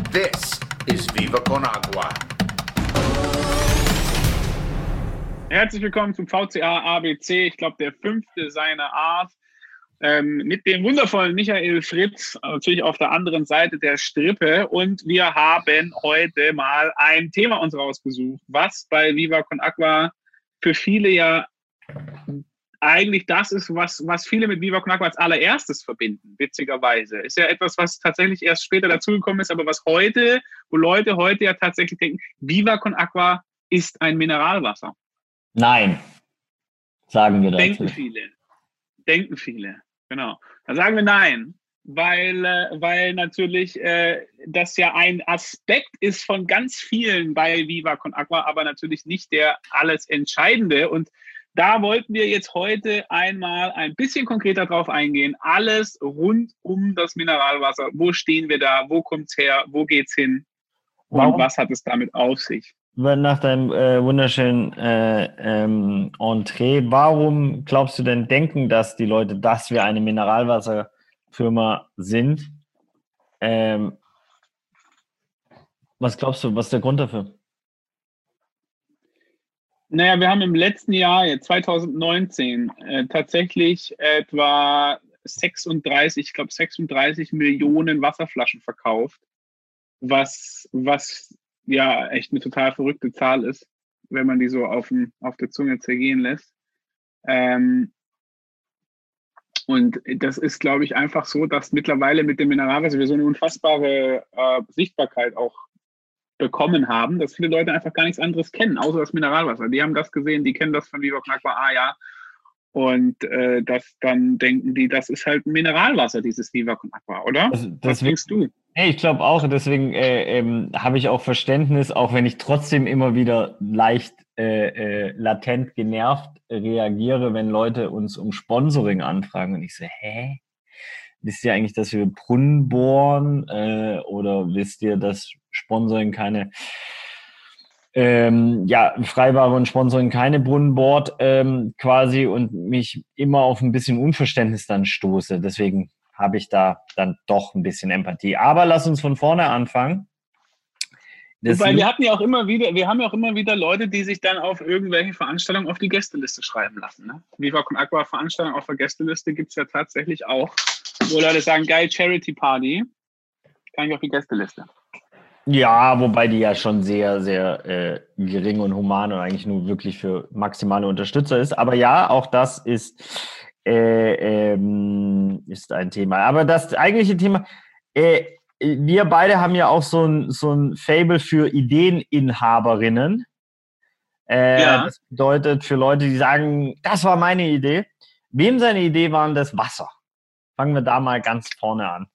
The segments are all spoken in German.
This is Viva Con Agua. Herzlich willkommen zum VCA ABC, ich glaube der 5. seiner Art, mit dem wundervollen Michael Fritz, natürlich auf der anderen Seite der Strippe. Und wir haben heute mal ein Thema uns rausgesucht, was bei Viva Con Agua für viele ja eigentlich das ist, was viele mit Viva Con Agua als allererstes verbinden, witzigerweise. Ist ja etwas, was tatsächlich erst später dazugekommen ist, aber was wo Leute heute ja tatsächlich denken, Viva Con Agua ist ein Mineralwasser. Nein, sagen wir dazu. Denken viele, genau. Da sagen wir nein, weil natürlich das ja ein Aspekt ist von ganz vielen bei Viva Con Agua, aber natürlich nicht der alles Entscheidende. Und da wollten wir jetzt heute einmal ein bisschen konkreter drauf eingehen. Alles rund um das Mineralwasser. Wo stehen wir da? Wo kommt's her? Wo geht's hin? Und was hat es damit auf sich? Nach deinem wunderschönen Entree, warum glaubst du denn, denken dass die Leute, dass wir eine Mineralwasserfirma sind? Was glaubst du, was ist der Grund dafür? Naja, wir haben im letzten Jahr, 2019, tatsächlich etwa 36 Millionen Wasserflaschen verkauft, was ja echt eine total verrückte Zahl ist, wenn man die so auf der Zunge zergehen lässt. Und das ist, glaube ich, einfach so, dass mittlerweile mit dem Mineralwasser wir so eine unfassbare Sichtbarkeit auch bekommen haben, dass viele Leute einfach gar nichts anderes kennen, außer das Mineralwasser. Die haben das gesehen, die kennen das von Viva Con Agua, ja. Und dann denken die, das ist halt ein Mineralwasser, dieses Viva Con Agua, oder? Was denkst du? Hey, ich glaube auch, deswegen habe ich auch Verständnis, auch wenn ich trotzdem immer wieder leicht latent genervt reagiere, wenn Leute uns um Sponsoring anfragen und ich so, wisst ihr eigentlich, dass wir Brunnen bohren oder wisst ihr, dass Sponsoring keine Freiware und Sponsoring keine Brunnen bohrt quasi und mich immer auf ein bisschen Unverständnis dann stoße. Deswegen habe ich da dann doch ein bisschen Empathie. Aber lass uns von vorne anfangen. Wobei wir haben ja auch immer wieder Leute, die sich dann auf irgendwelche Veranstaltungen auf die Gästeliste schreiben lassen. Ne? Viva Con Agua Veranstaltungen auf der Gästeliste gibt es ja tatsächlich auch, wo Leute sagen, geil, Charity Party, kann ich auf die Gästeliste. Ja, wobei die ja schon sehr, sehr gering und human und eigentlich nur wirklich für maximale Unterstützer ist. Aber ja, auch das ist ein Thema. Aber das eigentliche Thema, wir beide haben ja auch so ein Faible für Ideeninhaberinnen. Das bedeutet für Leute, die sagen, das war meine Idee. Wem seine Idee waren das Wasser? Fangen wir da mal ganz vorne an.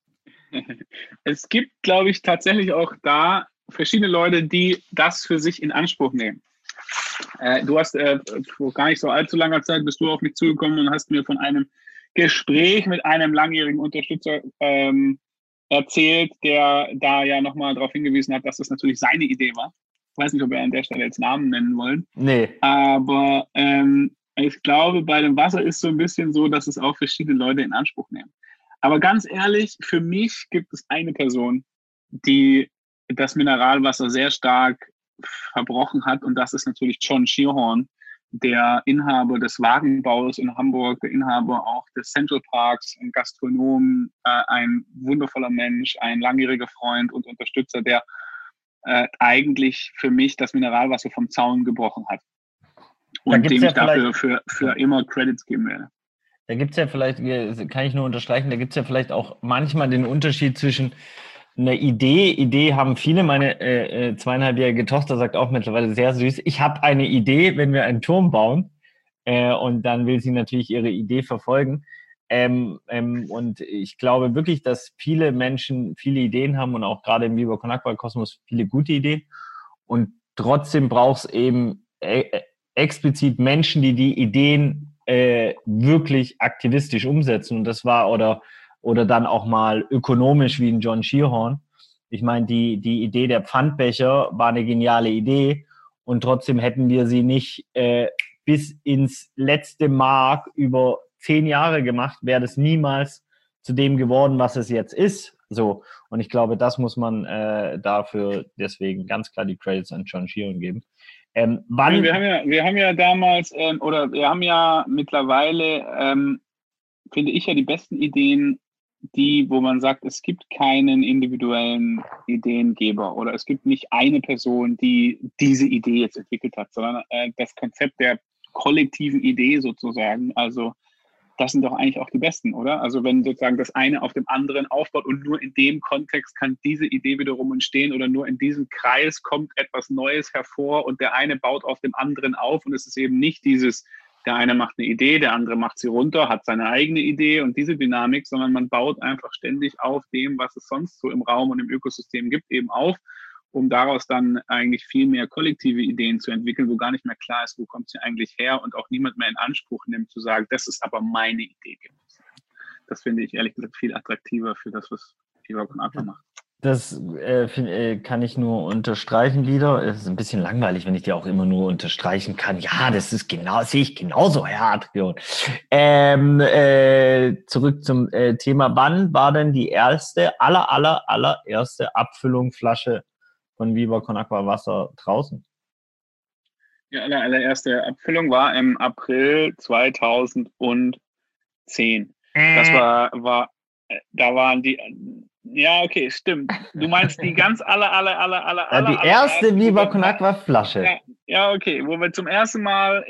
Es gibt, glaube ich, tatsächlich auch da verschiedene Leute, die das für sich in Anspruch nehmen. Du hast vor gar nicht so allzu langer Zeit bist du auf mich zugekommen und hast mir von einem Gespräch mit einem langjährigen Unterstützer erzählt, der da ja nochmal darauf hingewiesen hat, dass das natürlich seine Idee war. Ich weiß nicht, ob wir an der Stelle jetzt Namen nennen wollen. Nee. Aber ich glaube, bei dem Wasser ist so ein bisschen so, dass es auch verschiedene Leute in Anspruch nehmen. Aber ganz ehrlich, für mich gibt es eine Person, die das Mineralwasser sehr stark verbrochen hat. Und das ist natürlich John Shearhorn, der Inhaber des Wagenbaus in Hamburg, der Inhaber auch des Central Parks, ein Gastronom, ein wundervoller Mensch, ein langjähriger Freund und Unterstützer, der eigentlich für mich das Mineralwasser vom Zaun gebrochen hat. Und dem ich dafür für immer Credits geben werde. Da gibt es ja vielleicht, kann ich nur unterstreichen, da gibt es ja vielleicht auch manchmal den Unterschied zwischen einer Idee haben viele, meine 2,5-jährige Tochter sagt auch mittlerweile sehr süß, ich habe eine Idee, wenn wir einen Turm bauen und dann will sie natürlich ihre Idee verfolgen und ich glaube wirklich, dass viele Menschen viele Ideen haben und auch gerade im Viva Con Agua Kosmos viele gute Ideen und trotzdem braucht es eben explizit Menschen, die Ideen wirklich aktivistisch umsetzen und das war oder dann auch mal ökonomisch wie ein John Shearhorn. Ich meine, die Idee der Pfandbecher war eine geniale Idee und trotzdem hätten wir sie nicht bis ins letzte Mark über 10 Jahre gemacht, wäre das niemals zu dem geworden, was es jetzt ist. So. Und ich glaube, das muss man dafür deswegen ganz klar die Credits an John Sheeran geben. Wir haben ja damals, oder wir haben ja mittlerweile, finde ich ja die besten Ideen, wo man sagt, es gibt keinen individuellen Ideengeber oder es gibt nicht eine Person, die diese Idee jetzt entwickelt hat, sondern das Konzept der kollektiven Idee sozusagen, also das sind doch eigentlich auch die besten, oder? Also wenn sozusagen das eine auf dem anderen aufbaut und nur in dem Kontext kann diese Idee wiederum entstehen oder nur in diesem Kreis kommt etwas Neues hervor und der eine baut auf dem anderen auf und es ist eben nicht dieses, der eine macht eine Idee, der andere macht sie runter, hat seine eigene Idee und diese Dynamik, sondern man baut einfach ständig auf dem, was es sonst so im Raum und im Ökosystem gibt, eben auf, um daraus dann eigentlich viel mehr kollektive Ideen zu entwickeln, wo gar nicht mehr klar ist, wo kommt sie eigentlich her und auch niemand mehr in Anspruch nimmt, zu sagen, das ist aber meine Idee. Das finde ich ehrlich gesagt viel attraktiver für das, was Viva Con Agua macht. Das kann ich nur unterstreichen, Lieder. Es ist ein bisschen langweilig, wenn ich dir auch immer nur unterstreichen kann. Ja, das ist genau, sehe ich genauso, Herr Adrian. Zurück zum Thema. Wann war denn die allererste Abfüllungsflasche von Viva Con Agua Wasser draußen? Die allererste Abfüllung war im April 2010. Das da waren die. Ja, okay, stimmt. Du meinst die ganz die erste Viva Con Agua Flasche. Ja, okay, wo wir zum ersten Mal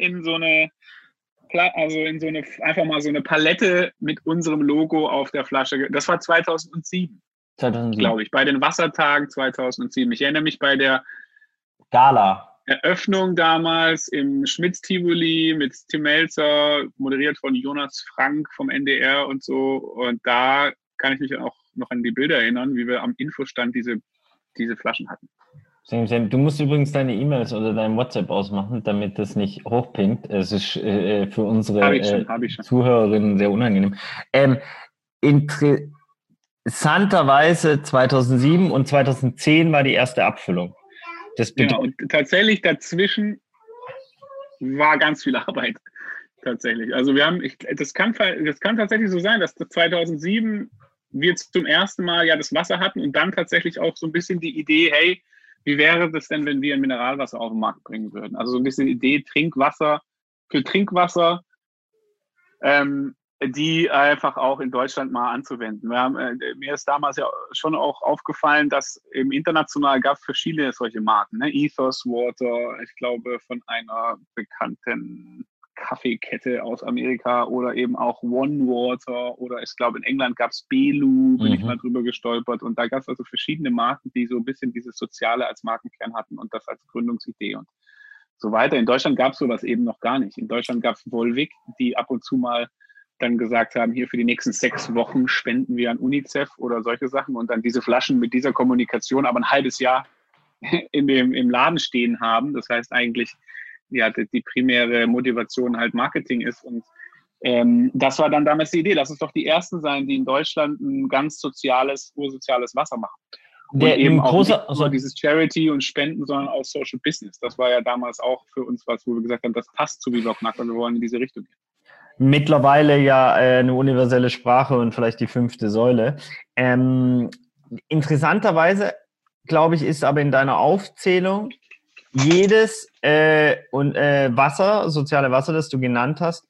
einfach mal so eine Palette mit unserem Logo auf der Flasche. Das war 2007. Glaube ich, bei den Wassertagen 2007. Ich erinnere mich bei der Gala. Eröffnung damals im Schmitz-Tivoli mit Tim Melzer, moderiert von Jonas Frank vom NDR und so. Und da kann ich mich auch noch an die Bilder erinnern, wie wir am Infostand diese Flaschen hatten. Du musst übrigens deine E-Mails oder dein WhatsApp ausmachen, damit das nicht hochpinkt. Es ist für unsere hab ich schon. Zuhörerinnen sehr unangenehm. Interessanterweise 2007 und 2010 war die erste Abfüllung. Genau, und tatsächlich dazwischen war ganz viel Arbeit. Tatsächlich. Also das kann tatsächlich so sein, dass 2007 wir zum ersten Mal ja das Wasser hatten und dann tatsächlich auch so ein bisschen die Idee, hey, wie wäre das denn, wenn wir ein Mineralwasser auf den Markt bringen würden? Also so ein bisschen Idee, Trinkwasser, die einfach auch in Deutschland mal anzuwenden. Mir ist damals ja schon auch aufgefallen, dass im international gab es verschiedene solche Marken, ne? Ethos Water, ich glaube von einer bekannten Kaffeekette aus Amerika oder eben auch One Water oder ich glaube in England gab es Belu, bin ich mal drüber gestolpert und da gab es also verschiedene Marken, die so ein bisschen dieses Soziale als Markenkern hatten und das als Gründungsidee und so weiter. In Deutschland gab es sowas eben noch gar nicht. In Deutschland gab es Volvic, die ab und zu mal dann gesagt haben, hier für die nächsten 6 Wochen spenden wir an UNICEF oder solche Sachen und dann diese Flaschen mit dieser Kommunikation aber ein halbes Jahr im Laden stehen haben. Das heißt eigentlich, ja, die primäre Motivation halt Marketing ist und das war dann damals die Idee. Lass uns doch die Ersten sein, die in Deutschland ein ganz ursoziales Wasser machen. Und eben auch nicht nur dieses Charity und Spenden, sondern auch Social Business. Das war ja damals auch für uns was, wo wir gesagt haben, das passt zu Viva Con Agua, wir wollen in diese Richtung gehen. Mittlerweile ja eine universelle Sprache und vielleicht die 5. Säule. Interessanterweise, glaube ich, ist aber in deiner Aufzählung jedes soziale Wasser, das du genannt hast,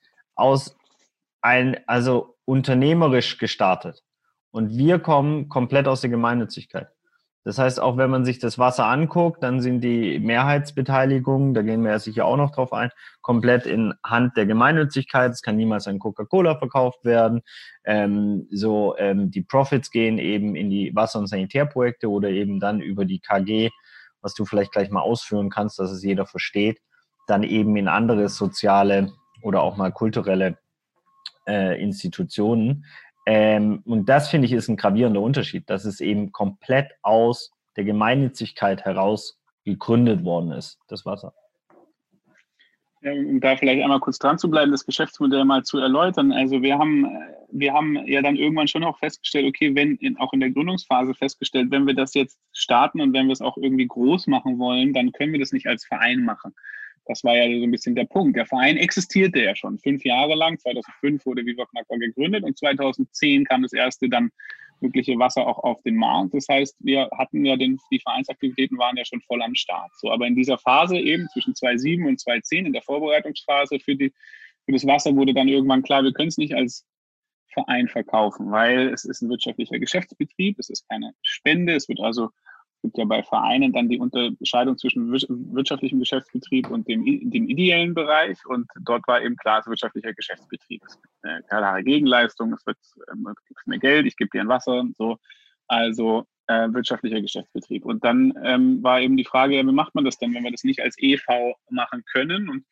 also unternehmerisch gestartet. Und wir kommen komplett aus der Gemeinnützigkeit. Das heißt, auch wenn man sich das Wasser anguckt, dann sind die Mehrheitsbeteiligungen, da gehen wir ja sicher auch noch drauf ein, komplett in Hand der Gemeinnützigkeit. Es kann niemals an Coca-Cola verkauft werden. Die Profits gehen eben in die Wasser- und Sanitärprojekte oder eben dann über die KG, was du vielleicht gleich mal ausführen kannst, dass es jeder versteht, dann eben in andere soziale oder auch mal kulturelle Institutionen. Und das, finde ich, ist ein gravierender Unterschied, dass es eben komplett aus der Gemeinnützigkeit heraus gegründet worden ist, das Wasser. Ja, um da vielleicht einmal kurz dran zu bleiben, das Geschäftsmodell mal zu erläutern. Also wir haben ja dann irgendwann schon auch festgestellt, okay, auch in der Gründungsphase festgestellt, wenn wir das jetzt starten und wenn wir es auch irgendwie groß machen wollen, dann können wir das nicht als Verein machen. Das war ja so ein bisschen der Punkt. Der Verein existierte ja schon 5 Jahre lang. 2005 wurde Viva Con Agua gegründet und 2010 kam das erste dann wirkliche Wasser auch auf den Markt. Das heißt, wir hatten ja die Vereinsaktivitäten waren ja schon voll am Start. So, aber in dieser Phase eben zwischen 2007 und 2010, in der Vorbereitungsphase für das Wasser, wurde dann irgendwann klar, wir können es nicht als Verein verkaufen, weil es ist ein wirtschaftlicher Geschäftsbetrieb, es ist keine Spende, es gibt ja bei Vereinen dann die Unterscheidung zwischen wirtschaftlichem Geschäftsbetrieb und dem ideellen Bereich. Und dort war eben klar, es ist wirtschaftlicher Geschäftsbetrieb. Es gibt eine klare Gegenleistung, es gibt mehr Geld, ich gebe dir ein Wasser und so. Also wirtschaftlicher Geschäftsbetrieb. Und dann war eben die Frage, ja, wie macht man das denn, wenn wir das nicht als EV machen können? Und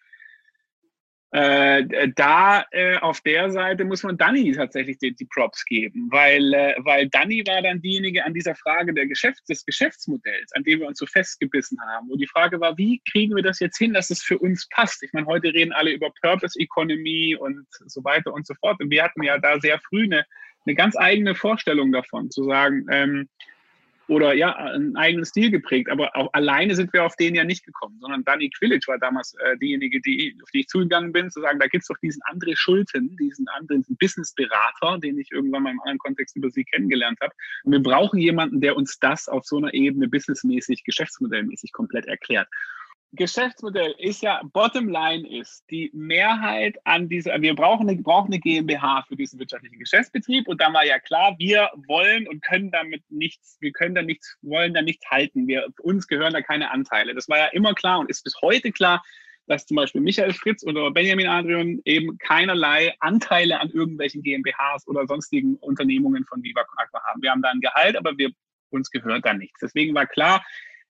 auf der Seite muss man Dani tatsächlich die Props geben, weil Dani war dann diejenige an dieser Frage des Geschäftsmodells, an dem wir uns so festgebissen haben. Und die Frage war, wie kriegen wir das jetzt hin, dass es für uns passt? Ich meine, heute reden alle über Purpose Economy und so weiter und so fort. Und wir hatten ja da sehr früh eine ganz eigene Vorstellung davon, zu sagen, oder ja, einen eigenen Stil geprägt, aber auch alleine sind wir auf den ja nicht gekommen, sondern Dani Quilic war damals diejenige, auf die ich zugegangen bin, zu sagen, da gibt es doch diesen André Schulten, diesen anderen Businessberater, den ich irgendwann mal im anderen Kontext über sie kennengelernt habe. Und wir brauchen jemanden, der uns das auf so einer Ebene businessmäßig, geschäftsmodellmäßig komplett erklärt. Geschäftsmodell ist ja, Bottomline ist, die Mehrheit wir brauchen eine GmbH für diesen wirtschaftlichen Geschäftsbetrieb und dann war ja klar, wir wollen und können damit nichts, wollen da nichts halten. Uns gehören da keine Anteile. Das war ja immer klar und ist bis heute klar, dass zum Beispiel Michael Fritz oder Benjamin Adrian eben keinerlei Anteile an irgendwelchen GmbHs oder sonstigen Unternehmungen von Viva Con Agua haben. Wir haben da ein Gehalt, aber uns gehört da nichts. Deswegen war klar,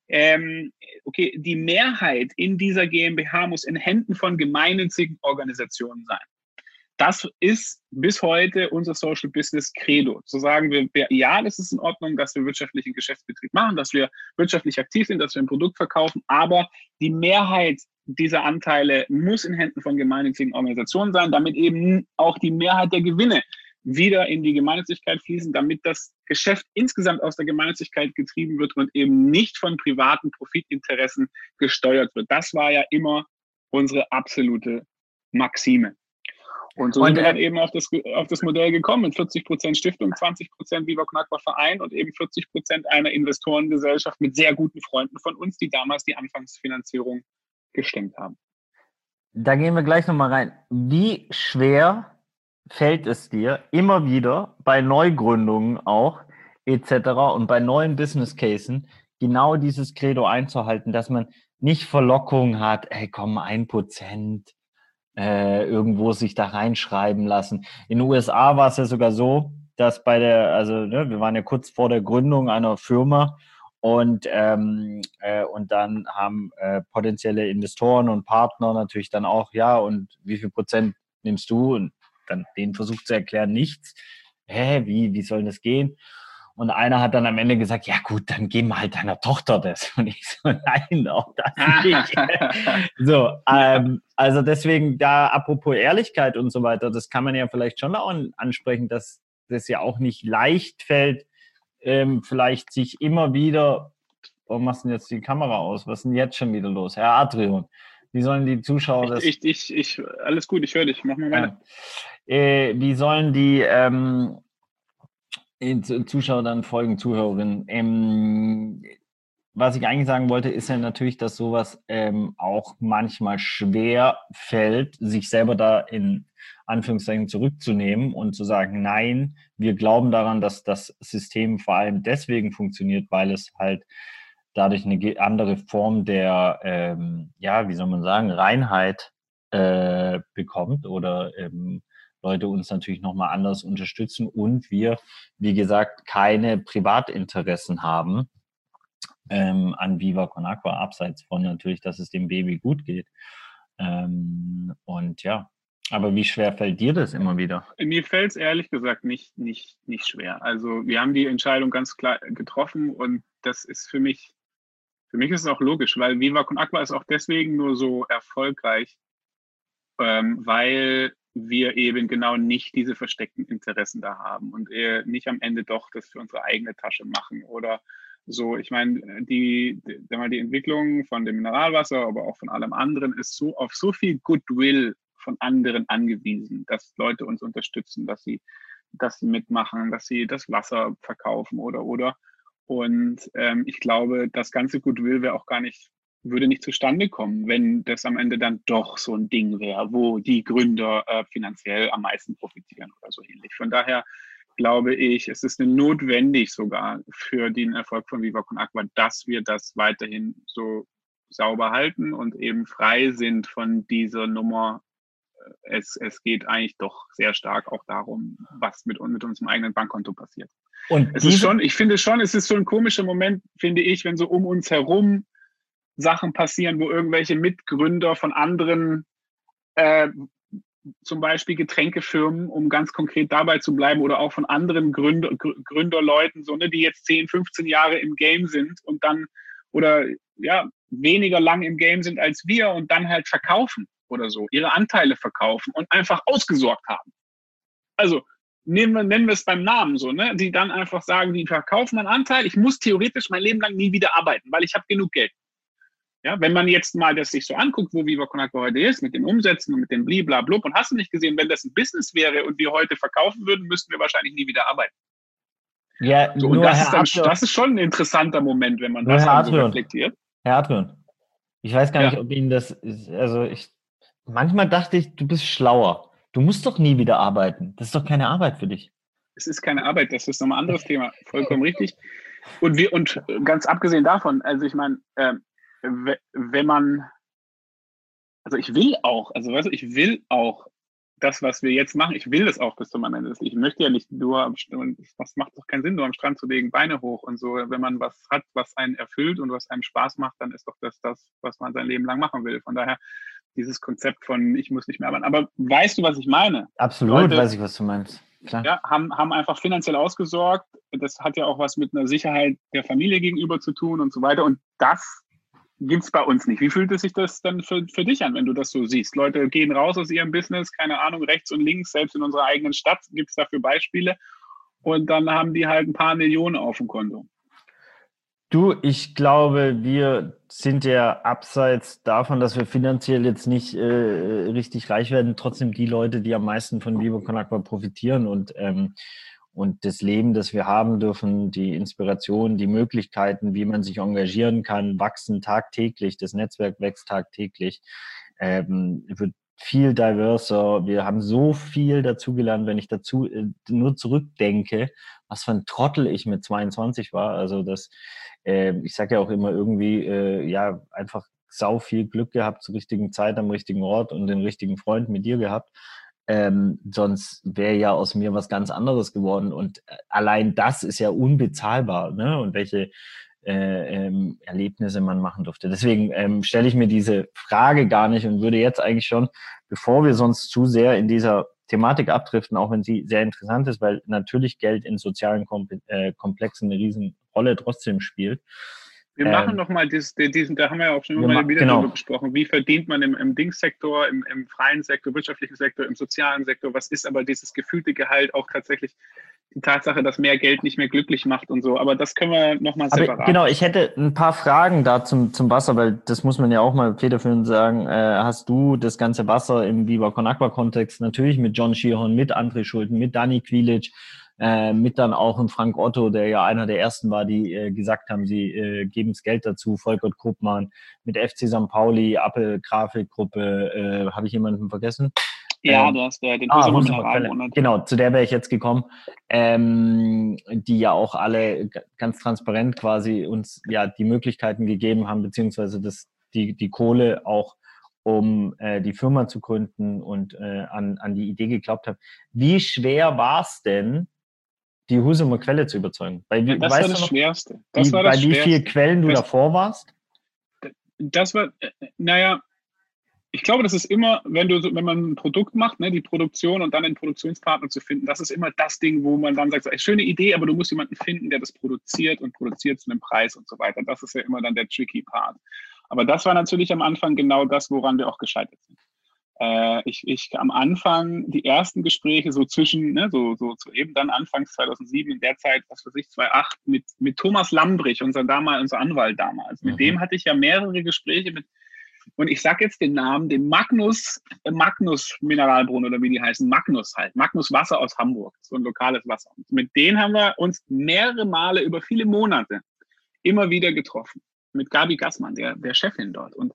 okay, die Mehrheit in dieser GmbH muss in Händen von gemeinnützigen Organisationen sein. Das ist bis heute unser Social Business Credo. Zu sagen, ja, das ist in Ordnung, dass wir wirtschaftlichen Geschäftsbetrieb machen, dass wir wirtschaftlich aktiv sind, dass wir ein Produkt verkaufen, aber die Mehrheit dieser Anteile muss in Händen von gemeinnützigen Organisationen sein, damit eben auch die Mehrheit der Gewinne wieder in die Gemeinnützigkeit fließen, damit das Geschäft insgesamt aus der Gemeinnützigkeit getrieben wird und eben nicht von privaten Profitinteressen gesteuert wird. Das war ja immer unsere absolute Maxime. Und so sind wir dann eben auf das Modell gekommen, mit 40% Stiftung, 20% Viva Con Agua Verein und eben 40% einer Investorengesellschaft mit sehr guten Freunden von uns, die damals die Anfangsfinanzierung gestemmt haben. Da gehen wir gleich nochmal rein. Wie schwer fällt es dir immer wieder bei Neugründungen auch etc. und bei neuen Business Cases genau dieses Credo einzuhalten, dass man nicht Verlockung hat, hey komm, 1% irgendwo sich da reinschreiben lassen. In den USA war es ja sogar so, dass wir waren ja kurz vor der Gründung einer Firma und dann haben potenzielle Investoren und Partner natürlich dann auch, ja, und wie viel Prozent nimmst du? Und dann denen versucht zu erklären, nichts. Wie soll das gehen? Und einer hat dann am Ende gesagt, ja gut, dann geben wir halt deiner Tochter das. Und ich so, nein, auch das nicht. So, also deswegen da, apropos Ehrlichkeit und so weiter, das kann man ja vielleicht schon auch ansprechen, dass das ja auch nicht leicht fällt, vielleicht sich immer wieder, warum machst du denn jetzt die Kamera aus? Was ist denn jetzt schon wieder los? Herr Adrian, wie sollen die Zuschauer das... Alles gut, ich höre dich, mach mal weiter. Wie sollen die Zuschauer dann folgen, Zuhörerinnen? Was ich eigentlich sagen wollte, ist ja natürlich, dass sowas auch manchmal schwer fällt, sich selber da in Anführungszeichen zurückzunehmen und zu sagen, nein, wir glauben daran, dass das System vor allem deswegen funktioniert, weil es halt dadurch eine andere Form der, wie soll man sagen, Reinheit bekommt oder Leute uns natürlich nochmal anders unterstützen und wir, wie gesagt, keine Privatinteressen haben an Viva Con Agua, abseits von natürlich, dass es dem Baby gut geht. Und ja, aber wie schwer fällt dir das immer wieder? Mir fällt es ehrlich gesagt nicht schwer. Also wir haben die Entscheidung ganz klar getroffen und das ist für mich ist es auch logisch, weil Viva Con Agua ist auch deswegen nur so erfolgreich, weil wir eben genau nicht diese versteckten Interessen da haben und nicht am Ende doch das für unsere eigene Tasche machen oder So, ich meine, die Entwicklung von dem Mineralwasser, aber auch von allem anderen ist so auf so viel Goodwill von anderen angewiesen, dass Leute uns unterstützen, dass sie mitmachen, dass sie das Wasser verkaufen oder. Und ich glaube, das ganze Goodwill würde nicht zustande kommen, wenn das am Ende dann doch so ein Ding wäre, wo die Gründer finanziell am meisten profitieren oder so ähnlich. Von daher glaube ich, es ist notwendig sogar für den Erfolg von Viva Con Agua, dass wir das weiterhin so sauber halten und eben frei sind von dieser Nummer. Es geht eigentlich doch sehr stark auch darum, was mit unserem eigenen Bankkonto passiert. Und ich finde schon, es ist so ein komischer Moment, finde ich, wenn so um uns herum Sachen passieren, wo irgendwelche Mitgründer von anderen zum Beispiel Getränkefirmen, um ganz konkret dabei zu bleiben, oder auch von anderen Gründerleuten, so, ne, die jetzt 10, 15 Jahre im Game sind und dann oder ja, weniger lang im Game sind als wir und dann halt verkaufen oder so, ihre Anteile verkaufen und einfach ausgesorgt haben. Also nennen wir es beim Namen so, ne, die dann einfach sagen, die verkaufen einen Anteil, ich muss theoretisch mein Leben lang nie wieder arbeiten, weil ich habe genug Geld. Ja, wenn man jetzt mal das sich so anguckt, wo Viva Con Agua heute ist, mit den Umsätzen und mit dem Bliblablub, und hast du nicht gesehen, wenn das ein Business wäre und wir heute verkaufen würden, müssten wir wahrscheinlich nie wieder arbeiten. Ja, so, und das ist schon ein interessanter Moment, wenn man das dann so reflektiert. Herr Adrian, ich weiß gar nicht, ob Ihnen das ist, manchmal dachte ich, du bist schlauer. Du musst doch nie wieder arbeiten. Das ist doch keine Arbeit für dich. Es ist keine Arbeit, das ist nochmal ein anderes Thema. Vollkommen richtig. Und ganz abgesehen davon, also ich meine, wenn man, also ich will auch das, was wir jetzt machen, ich will das auch bis zum Ende. Ich möchte ja nicht nur, das macht doch keinen Sinn, nur am Strand zu legen, Beine hoch und so. Wenn man was hat, was einen erfüllt und was einem Spaß macht, dann ist doch das, was man sein Leben lang machen will. Von daher dieses Konzept von, ich muss nicht mehr arbeiten. Aber weißt du, was ich meine? Absolut, Leute, weiß ich, was du meinst. Klar. Ja, haben einfach finanziell ausgesorgt. Das hat ja auch was mit einer Sicherheit der Familie gegenüber zu tun und so weiter. Und das gibt es bei uns nicht. Wie fühlt es sich das dann für dich an, wenn du das so siehst? Leute gehen raus aus ihrem Business, keine Ahnung, rechts und links, selbst in unserer eigenen Stadt gibt es dafür Beispiele. Und dann haben die halt ein paar Millionen auf dem Konto. Du, ich glaube, wir sind ja abseits davon, dass wir finanziell jetzt nicht richtig reich werden, trotzdem die Leute, die am meisten von Viva Con Agua profitieren und das Leben, das wir haben dürfen, die Inspiration, die Möglichkeiten, wie man sich engagieren kann, wachsen tagtäglich, das Netzwerk wächst tagtäglich, wird viel diverser. Wir haben so viel dazugelernt, wenn ich dazu nur zurückdenke, was für ein Trottel ich mit 22 war. Also ich sage ja auch immer irgendwie, einfach sau viel Glück gehabt zur richtigen Zeit am richtigen Ort und den richtigen Freund mit dir gehabt. Sonst wäre ja aus mir was ganz anderes geworden. Und allein das ist ja unbezahlbar, ne? Und welche Erlebnisse man machen durfte. Deswegen stelle ich mir diese Frage gar nicht und würde jetzt eigentlich schon, bevor wir sonst zu sehr in dieser Thematik abdriften, auch wenn sie sehr interessant ist, weil natürlich Geld in sozialen Komplexen eine Riesenrolle trotzdem spielt. Wir machen nochmal da haben wir ja auch schon mal wieder drüber gesprochen, wie verdient man im Dingssektor, im freien Sektor, wirtschaftlichen Sektor, im sozialen Sektor, was ist aber dieses gefühlte Gehalt auch tatsächlich die Tatsache, dass mehr Geld nicht mehr glücklich macht und so, aber das können wir nochmal separat. Genau, ich hätte ein paar Fragen da zum Wasser, weil das muss man ja auch mal federführend sagen, hast du das ganze Wasser im Viva Con Agua Kontext natürlich mit John Schierhorn, mit André Schulten, mit Dani Quilic, mit dann auch ein Frank Otto, der ja einer der ersten war, die gesagt haben, sie geben das Geld dazu, Volkert Kruppmann, mit FC St. Pauli, Appel Grafikgruppe, habe ich jemanden vergessen? Ja, du hast den Mineralmonat. Genau, zu der wäre ich jetzt gekommen, die ja auch alle ganz transparent quasi uns ja die Möglichkeiten gegeben haben, beziehungsweise die Kohle auch, um die Firma zu gründen und an die Idee geglaubt haben. Wie schwer war es denn, die Husumer Quelle zu überzeugen? Das war das Schwerste. Bei wie vielen Quellen du davor warst? Das war, ich glaube, das ist immer, wenn man ein Produkt macht, ne, die Produktion und dann einen Produktionspartner zu finden, das ist immer das Ding, wo man dann sagt, schöne Idee, aber du musst jemanden finden, der das produziert zu einem Preis und so weiter. Das ist ja immer dann der tricky Part. Aber das war natürlich am Anfang genau das, woran wir auch gescheitert sind. Ich am Anfang die ersten Gespräche so zwischen, ne, so eben dann Anfangs 2007, in der Zeit, was weiß ich, 2008, mit Thomas Lambrich, unser Anwalt damals. Mit dem hatte ich ja mehrere Gespräche und ich sage jetzt den Namen, dem Magnus Mineralbrunnen oder wie die heißen, Magnus Wasser aus Hamburg, so ein lokales Wasser. Und mit denen haben wir uns mehrere Male über viele Monate immer wieder getroffen. Mit Gabi Gassmann, der Chefin dort. Und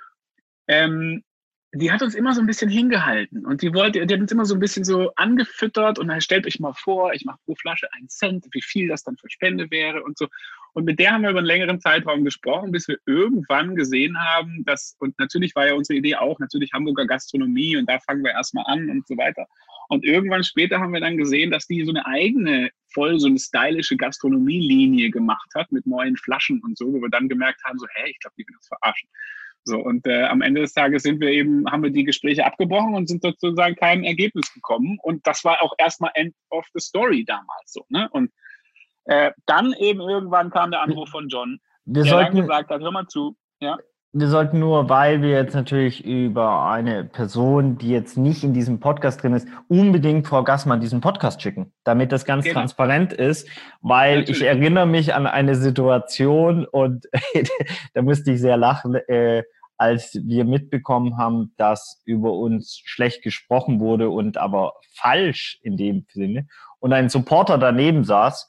die hat uns immer so ein bisschen hingehalten und die hat uns immer so ein bisschen so angefüttert und dann stellt euch mal vor, ich mache pro Flasche 1 Cent, wie viel das dann für Spende wäre und so. Und mit der haben wir über einen längeren Zeitraum gesprochen, bis wir irgendwann gesehen haben, und natürlich war ja unsere Idee auch, natürlich Hamburger Gastronomie und da fangen wir erstmal an und so weiter. Und irgendwann später haben wir dann gesehen, dass die so eine eigene, so eine stylische Gastronomielinie gemacht hat mit neuen Flaschen und so, wo wir dann gemerkt haben, so, ich glaube, die will uns verarschen. So, und am Ende des Tages haben wir die Gespräche abgebrochen und sind sozusagen keinem Ergebnis gekommen. Und das war auch erstmal End of the Story damals so, ne? Und dann eben irgendwann kam der Anruf von John, der dann gesagt hat, hör mal zu, ja. Wir sollten nur, weil wir jetzt natürlich über eine Person, die jetzt nicht in diesem Podcast drin ist, unbedingt Frau Gassmann diesen Podcast schicken, damit das ganz transparent ist, weil natürlich. Ich erinnere mich an eine Situation und da musste ich sehr lachen, als wir mitbekommen haben, dass über uns schlecht gesprochen wurde und aber falsch in dem Sinne und ein Supporter daneben saß.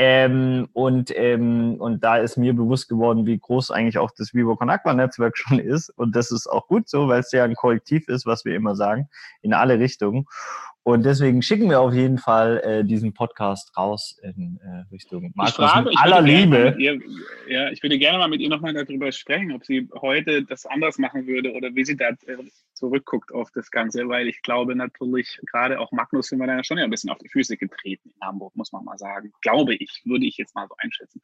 Und da ist mir bewusst geworden, wie groß eigentlich auch das Viva Con Agua Netzwerk schon ist. Und das ist auch gut so, weil es ja ein Kollektiv ist, was wir immer sagen, in alle Richtungen. Und deswegen schicken wir auf jeden Fall diesen Podcast raus in Richtung Markus mit aller Liebe. Ich würde gerne mal mit ihr nochmal darüber sprechen, ob sie heute das anders machen würde oder wie sie da zurückguckt auf das Ganze, weil ich glaube natürlich, gerade auch Magnus sind wir da schon ja ein bisschen auf die Füße getreten in Hamburg, muss man mal sagen. Würde ich jetzt mal so einschätzen.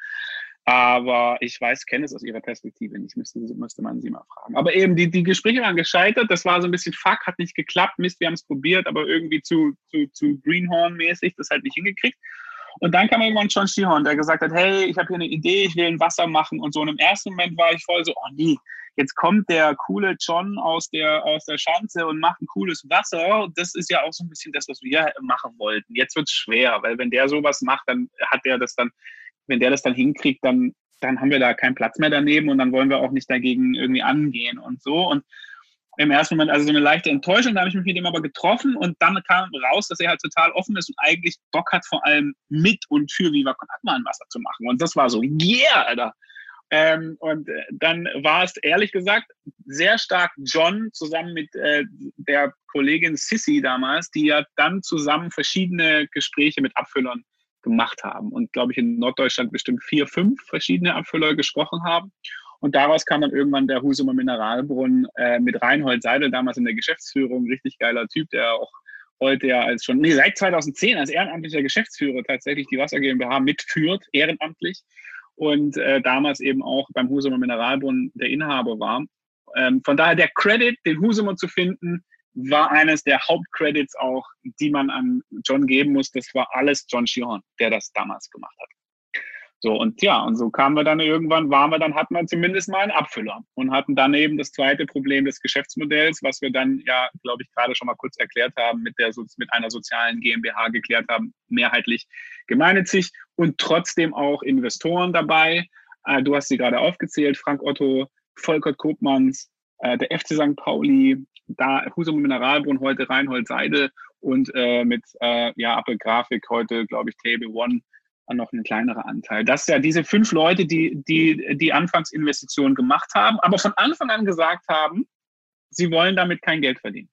Aber ich kenne es aus ihrer Perspektive nicht, müsste man sie mal fragen. Aber eben, die Gespräche waren gescheitert, das war so ein bisschen hat nicht geklappt, Mist, wir haben es probiert, aber irgendwie zu Greenhorn-mäßig, das halt nicht hingekriegt. Und dann kam irgendwann John Schihorn, der gesagt hat, hey, ich habe hier eine Idee, ich will ein Wasser machen und so. Und im ersten Moment war ich voll so, oh nee, jetzt kommt der coole John aus der Schanze und macht ein cooles Wasser. Das ist ja auch so ein bisschen das, was wir machen wollten. Jetzt wird es schwer, weil wenn der sowas macht, dann wenn der das dann hinkriegt, dann haben wir da keinen Platz mehr daneben und dann wollen wir auch nicht dagegen irgendwie angehen und so. Und im ersten Moment also so eine leichte Enttäuschung, da habe ich mich mit ihm aber getroffen und dann kam raus, dass er halt total offen ist und eigentlich Bock hat, vor allem mit und für Viva Con Agua ein Wasser zu machen. Und das war so, yeah, Alter. Und dann war es ehrlich gesagt sehr stark John zusammen mit der Kollegin Sissy damals, die ja dann zusammen verschiedene Gespräche mit Abfüllern gemacht haben und, glaube ich, in Norddeutschland bestimmt 4, 5 verschiedene Abfüller gesprochen haben. Und daraus kam dann irgendwann der Husumer Mineralbrunnen mit Reinhold Seidel, damals in der Geschäftsführung, richtig geiler Typ, der auch heute ja seit 2010 als ehrenamtlicher Geschäftsführer tatsächlich die Wasser GmbH mitführt, ehrenamtlich. Und damals eben auch beim Husumer Mineralbrunnen der Inhaber war. Von daher der Credit, den Husumer zu finden, war eines der Hauptcredits auch, die man an John geben muss. Das war alles John Schihorn, der das damals gemacht hat. So, und ja, und so kamen wir dann irgendwann, hatten wir zumindest mal einen Abfüller und hatten dann eben das zweite Problem des Geschäftsmodells, was wir dann ja, glaube ich, gerade schon mal kurz erklärt haben, mit einer sozialen GmbH geklärt haben, mehrheitlich gemeinnützig und trotzdem auch Investoren dabei. Du hast sie gerade aufgezählt, Frank Otto, Volkert Kopmanns, der FC St. Pauli, da Husumer Mineralbrunnen, heute Reinhold Seidel und mit Apple Grafik heute, glaube ich, Table One noch ein kleinerer Anteil. Das sind ja diese 5 Leute, die Anfangsinvestitionen gemacht haben, aber von Anfang an gesagt haben, sie wollen damit kein Geld verdienen.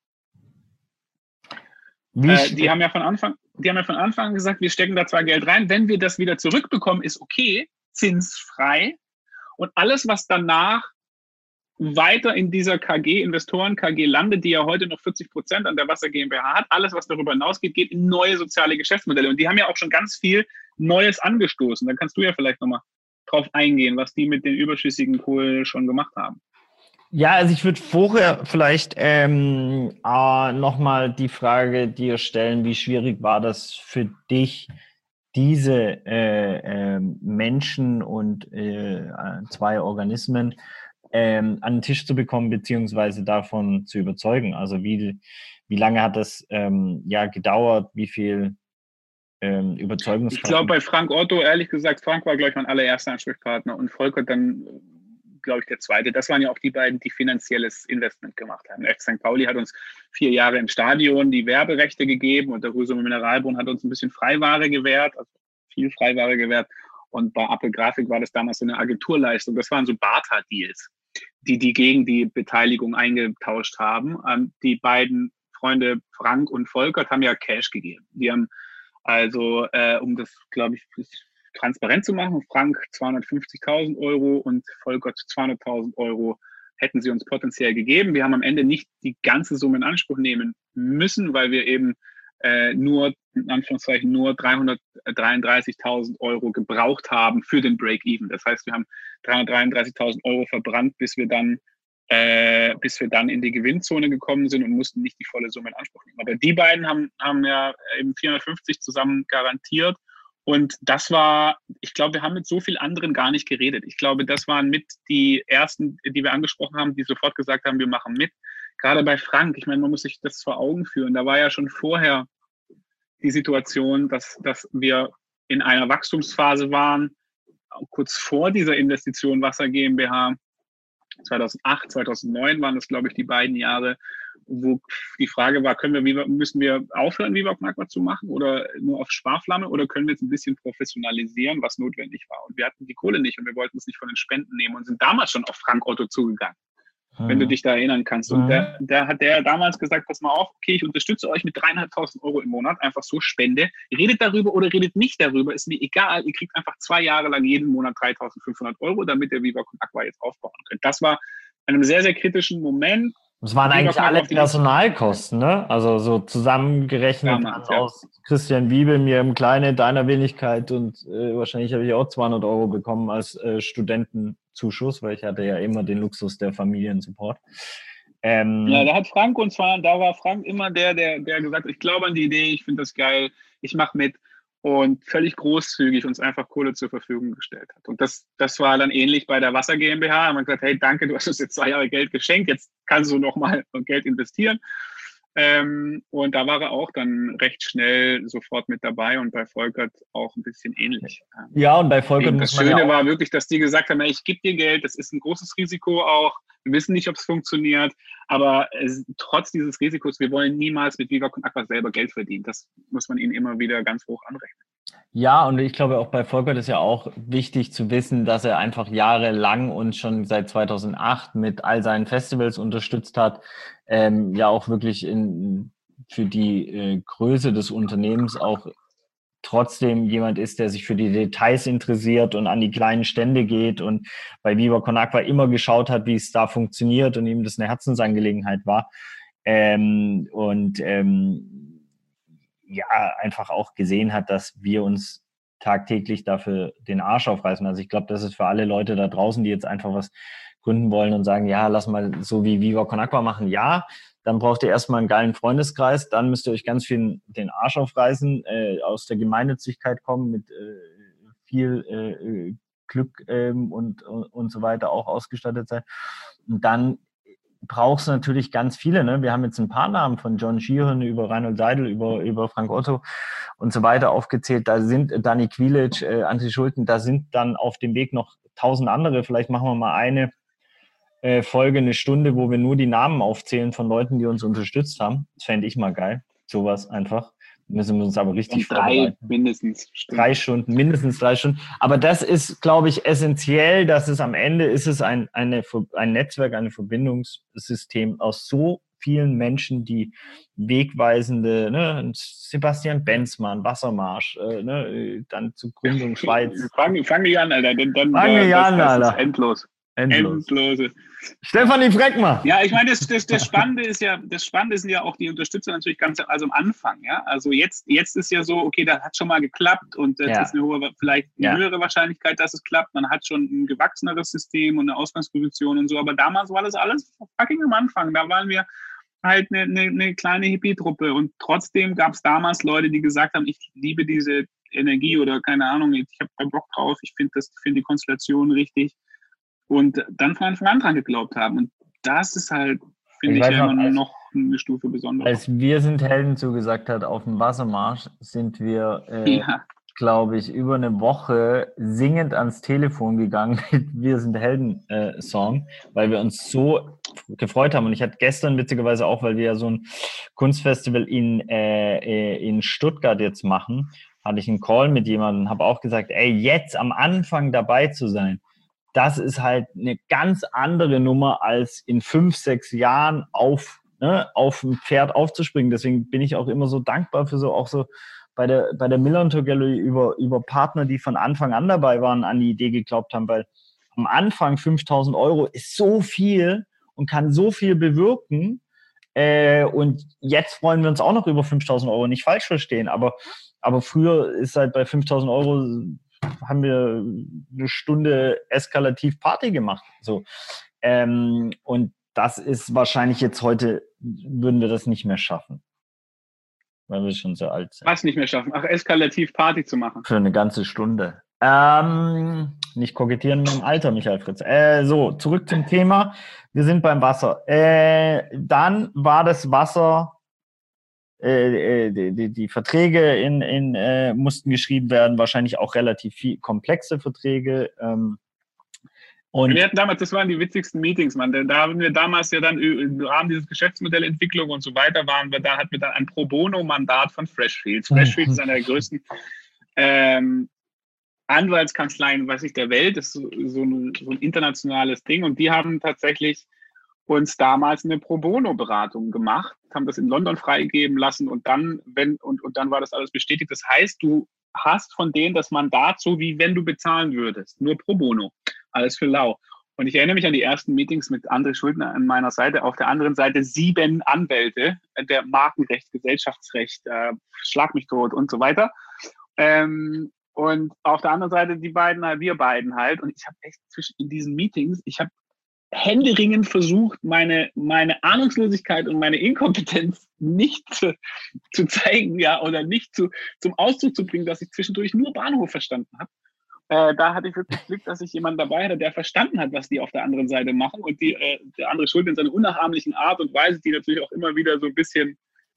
Die haben ja von Anfang an gesagt, wir stecken da zwar Geld rein, wenn wir das wieder zurückbekommen, ist okay, zinsfrei. Und alles, was danach weiter in dieser Investoren-KG landet, die ja heute noch 40% an der Wasser GmbH hat, alles, was darüber hinausgeht, geht in neue soziale Geschäftsmodelle. Und die haben ja auch schon ganz viel Neues angestoßen. Da kannst du ja vielleicht nochmal drauf eingehen, was die mit den überschüssigen Kohle schon gemacht haben. Ja, also ich würde vorher vielleicht nochmal die Frage dir stellen, wie schwierig war das für dich, diese Menschen und 2 Organismen an den Tisch zu bekommen, beziehungsweise davon zu überzeugen? Also wie lange hat das gedauert? Wie viel Überzeugungskraft? Ich glaube, bei Frank Otto, ehrlich gesagt, Frank war, glaube ich, mein allererster Ansprechpartner und Volker dann, glaube ich, der zweite. Das waren ja auch die beiden, die finanzielles Investment gemacht haben. FC St. Pauli hat uns 4 Jahre im Stadion die Werberechte gegeben und der Husum Mineralbrunnen hat uns ein bisschen Freiware gewährt, also viel Freiware gewährt. Und bei Apple Grafik war das damals so eine Agenturleistung. Das waren so Barter-Deals, die gegen die Beteiligung eingetauscht haben. Die beiden Freunde Frank und Volkert haben ja Cash gegeben. Die haben also, um das, glaube ich, transparent zu machen, Frank 250.000 € und Volkert 200.000 € hätten sie uns potenziell gegeben. Wir haben am Ende nicht die ganze Summe in Anspruch nehmen müssen, weil wir eben nur 333.000 € gebraucht haben für den Break-Even. Das heißt, wir haben 333.000 € verbrannt, bis wir dann in die Gewinnzone gekommen sind und mussten nicht die volle Summe in Anspruch nehmen. Aber die beiden haben ja eben 450 zusammen garantiert. Und das war, ich glaube, wir haben mit so vielen anderen gar nicht geredet. Ich glaube, das waren mit die ersten, die wir angesprochen haben, die sofort gesagt haben, wir machen mit. Gerade bei Frank, ich meine, man muss sich das vor Augen führen. Da war ja schon vorher die Situation, dass wir in einer Wachstumsphase waren, kurz vor dieser Investition Wasser GmbH. 2008, 2009 waren das, glaube ich, die beiden Jahre, wo die Frage war, müssen wir aufhören, Viva Con Agua zu machen oder nur auf Sparflamme oder können wir jetzt ein bisschen professionalisieren, was notwendig war. Und wir hatten die Kohle nicht und wir wollten es nicht von den Spenden nehmen und sind damals schon auf Frank Otto zugegangen, wenn du dich da erinnern kannst. Und der hat damals gesagt, pass mal auf, okay, ich unterstütze euch mit 3.500 € im Monat, einfach so Spende. Redet darüber oder redet nicht darüber, ist mir egal. Ihr kriegt einfach 2 Jahre lang jeden Monat 3.500 €, damit ihr Viva Con Agua jetzt aufbauen könnt. Das war an einem sehr, sehr kritischen Moment. Das waren eigentlich alle Personalkosten, ne? Also so zusammengerechnet damals, aus Christian Wiebe, mir im Kleine, deiner Wenigkeit und wahrscheinlich habe ich auch 200 € bekommen als Studentenzuschuss, weil ich hatte ja immer den Luxus der Familiensupport. Ja, da war Frank immer der gesagt hat, ich glaube an die Idee, ich finde das geil, ich mache mit und völlig großzügig uns einfach Kohle zur Verfügung gestellt hat. Und das war dann ähnlich bei der Wasser GmbH. Man hat gesagt, hey, danke, du hast uns jetzt 2 Jahre Geld geschenkt, jetzt kannst du nochmal Geld investieren. Und da war er auch dann recht schnell sofort mit dabei und bei Volkert auch ein bisschen ähnlich. Ja, und bei Volkert das Schöne war wirklich, dass die gesagt haben, hey, ich gebe dir Geld, das ist ein großes Risiko auch, wir wissen nicht, ob es funktioniert, aber trotz dieses Risikos, wir wollen niemals mit Viva Con Agua selber Geld verdienen. Das muss man ihnen immer wieder ganz hoch anrechnen. Ja, und ich glaube auch bei Volkert ist ja auch wichtig zu wissen, dass er einfach jahrelang uns schon seit 2008 mit all seinen Festivals unterstützt hat, ja auch wirklich für die Größe des Unternehmens auch trotzdem jemand ist, der sich für die Details interessiert und an die kleinen Stände geht und bei Viva Con Agua immer geschaut hat, wie es da funktioniert und ihm das eine Herzensangelegenheit war. Ja, einfach auch gesehen hat, dass wir uns tagtäglich dafür den Arsch aufreißen. Also ich glaube, das ist für alle Leute da draußen, die jetzt einfach was gründen wollen und sagen, ja, lass mal so wie Viva Con Agua machen. Ja, dann braucht ihr erstmal einen geilen Freundeskreis, dann müsst ihr euch ganz viel den Arsch aufreißen, aus der Gemeinnützigkeit kommen, mit viel Glück und so weiter auch ausgestattet sein. Und dann brauchst du natürlich ganz viele. Ne? Wir haben jetzt ein paar Namen von John Sheehan über Reinhold Seidel, über Frank Otto und so weiter aufgezählt. Da sind Dani Quilic, Antje Schulten, da sind dann auf dem Weg noch 1000 andere. Vielleicht machen wir mal eine Folge, eine Stunde, wo wir nur die Namen aufzählen von Leuten, die uns unterstützt haben. Das fände ich mal geil. Sowas einfach. Müssen wir uns aber richtig vorbereiten. Mindestens 3 Stunden, mindestens 3 Stunden. Aber das ist, glaube ich, essentiell, dass es am Ende ist es ein Netzwerk, ein Verbindungssystem aus so vielen Menschen, die wegweisende, ne, Sebastian Benzmann, Wassermarsch, dann zur Gründung Schweiz. Fang nicht an, Alter. Das ist endlos. Endlose. Stefanie Freckmann. Ja, ich meine, das Spannende sind ja auch die Unterstützer natürlich ganz am Anfang. Ja, also jetzt ist ja so, okay, das hat schon mal geklappt und jetzt ist vielleicht eine höhere Wahrscheinlichkeit, dass es klappt. Man hat schon ein gewachseneres System und eine Ausgangsposition und so. Aber damals war das alles fucking am Anfang. Da waren wir halt eine kleine Hippie-Truppe und trotzdem gab es damals Leute, die gesagt haben, ich liebe diese Energie oder keine Ahnung, ich habe keinen Bock drauf, ich finde die Konstellation richtig. und dann von Anfang an dran geglaubt haben. Und das ist halt, finde ich, ja immer noch eine Stufe besonders. Als Wir sind Helden zugesagt hat auf dem Wassermarsch, sind wir, Ja. glaube ich, über eine Woche singend ans Telefon gegangen mit Wir sind Helden Song, weil wir uns so gefreut haben. Und ich hatte gestern witzigerweise auch, weil wir ja so ein Kunstfestival in Stuttgart jetzt machen, hatte ich einen Call mit jemandem und habe auch gesagt, ey, jetzt am Anfang dabei zu sein, das ist halt eine ganz andere Nummer, als in 5, 6 Jahren auf ein Pferd aufzuspringen. Deswegen bin ich auch immer so dankbar für so, auch so bei der Miller & Tour Gallery über Partner, die von Anfang an dabei waren, an die Idee geglaubt haben, weil am Anfang 5.000 Euro ist so viel und kann so viel bewirken. Und jetzt freuen wir uns auch noch über 5.000 Euro, nicht falsch verstehen, aber früher ist halt bei 5.000 Euro haben wir eine Stunde eskalativ Party gemacht. So. Und das ist wahrscheinlich jetzt heute, würden wir das nicht mehr schaffen. Weil wir schon sehr alt sind. Was nicht mehr schaffen? Ach, eskalativ Party zu machen. Für eine ganze Stunde. Nicht kokettieren mit dem Alter, Michael Fritz. So, zurück zum Thema. Wir sind beim Wasser. Dann war das Wasser, die Verträge mussten geschrieben werden, wahrscheinlich auch relativ viel komplexe Verträge. Und wir hatten damals, das waren die witzigsten Meetings, Mann. Da haben wir damals ja dann im Rahmen dieses Geschäftsmodellentwicklung und so weiter hatten wir dann ein Pro-Bono-Mandat von Freshfields. Freshfields ist eine der größten Anwaltskanzleien, der Welt. Das ist so ein internationales Ding. Und die haben tatsächlich uns damals eine Pro-Bono-Beratung gemacht, haben das in London freigeben lassen und dann, dann war das alles bestätigt. Das heißt, du hast von denen das Mandat so, wie wenn du bezahlen würdest. Nur pro bono. Alles für lau. Und ich erinnere mich an die ersten Meetings mit André Schuldner an meiner Seite. Auf der anderen Seite 7 Anwälte, der Markenrecht, Gesellschaftsrecht, Schlag mich tot und so weiter. Und auf der anderen Seite wir beiden halt. Und ich habe echt in diesen Meetings, ich habe händeringend versucht, meine Ahnungslosigkeit und meine Inkompetenz nicht zu zeigen, ja, oder nicht zum Ausdruck zu bringen, dass ich zwischendurch nur Bahnhof verstanden habe. Da hatte ich wirklich Glück, dass ich jemanden dabei hatte, der verstanden hat, was die auf der anderen Seite machen und der andere Schuld in seiner unnachahmlichen Art und Weise, die natürlich auch immer wieder so ein bisschen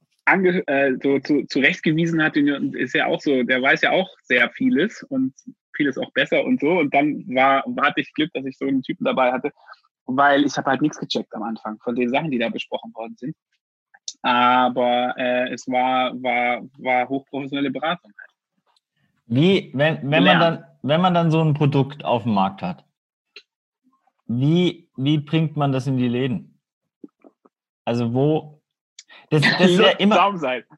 zurechtgewiesen hat, und ist ja auch so, der weiß ja auch sehr vieles und vieles auch besser und so. Und dann hatte ich Glück, dass ich so einen Typen dabei hatte, weil ich habe halt nichts gecheckt am Anfang von den Sachen, die da besprochen worden sind. Aber es war hochprofessionelle Beratung. Wie, wenn man dann so ein Produkt auf dem Markt hat, wie bringt man das in die Läden? Also wo? Das ist ja immer.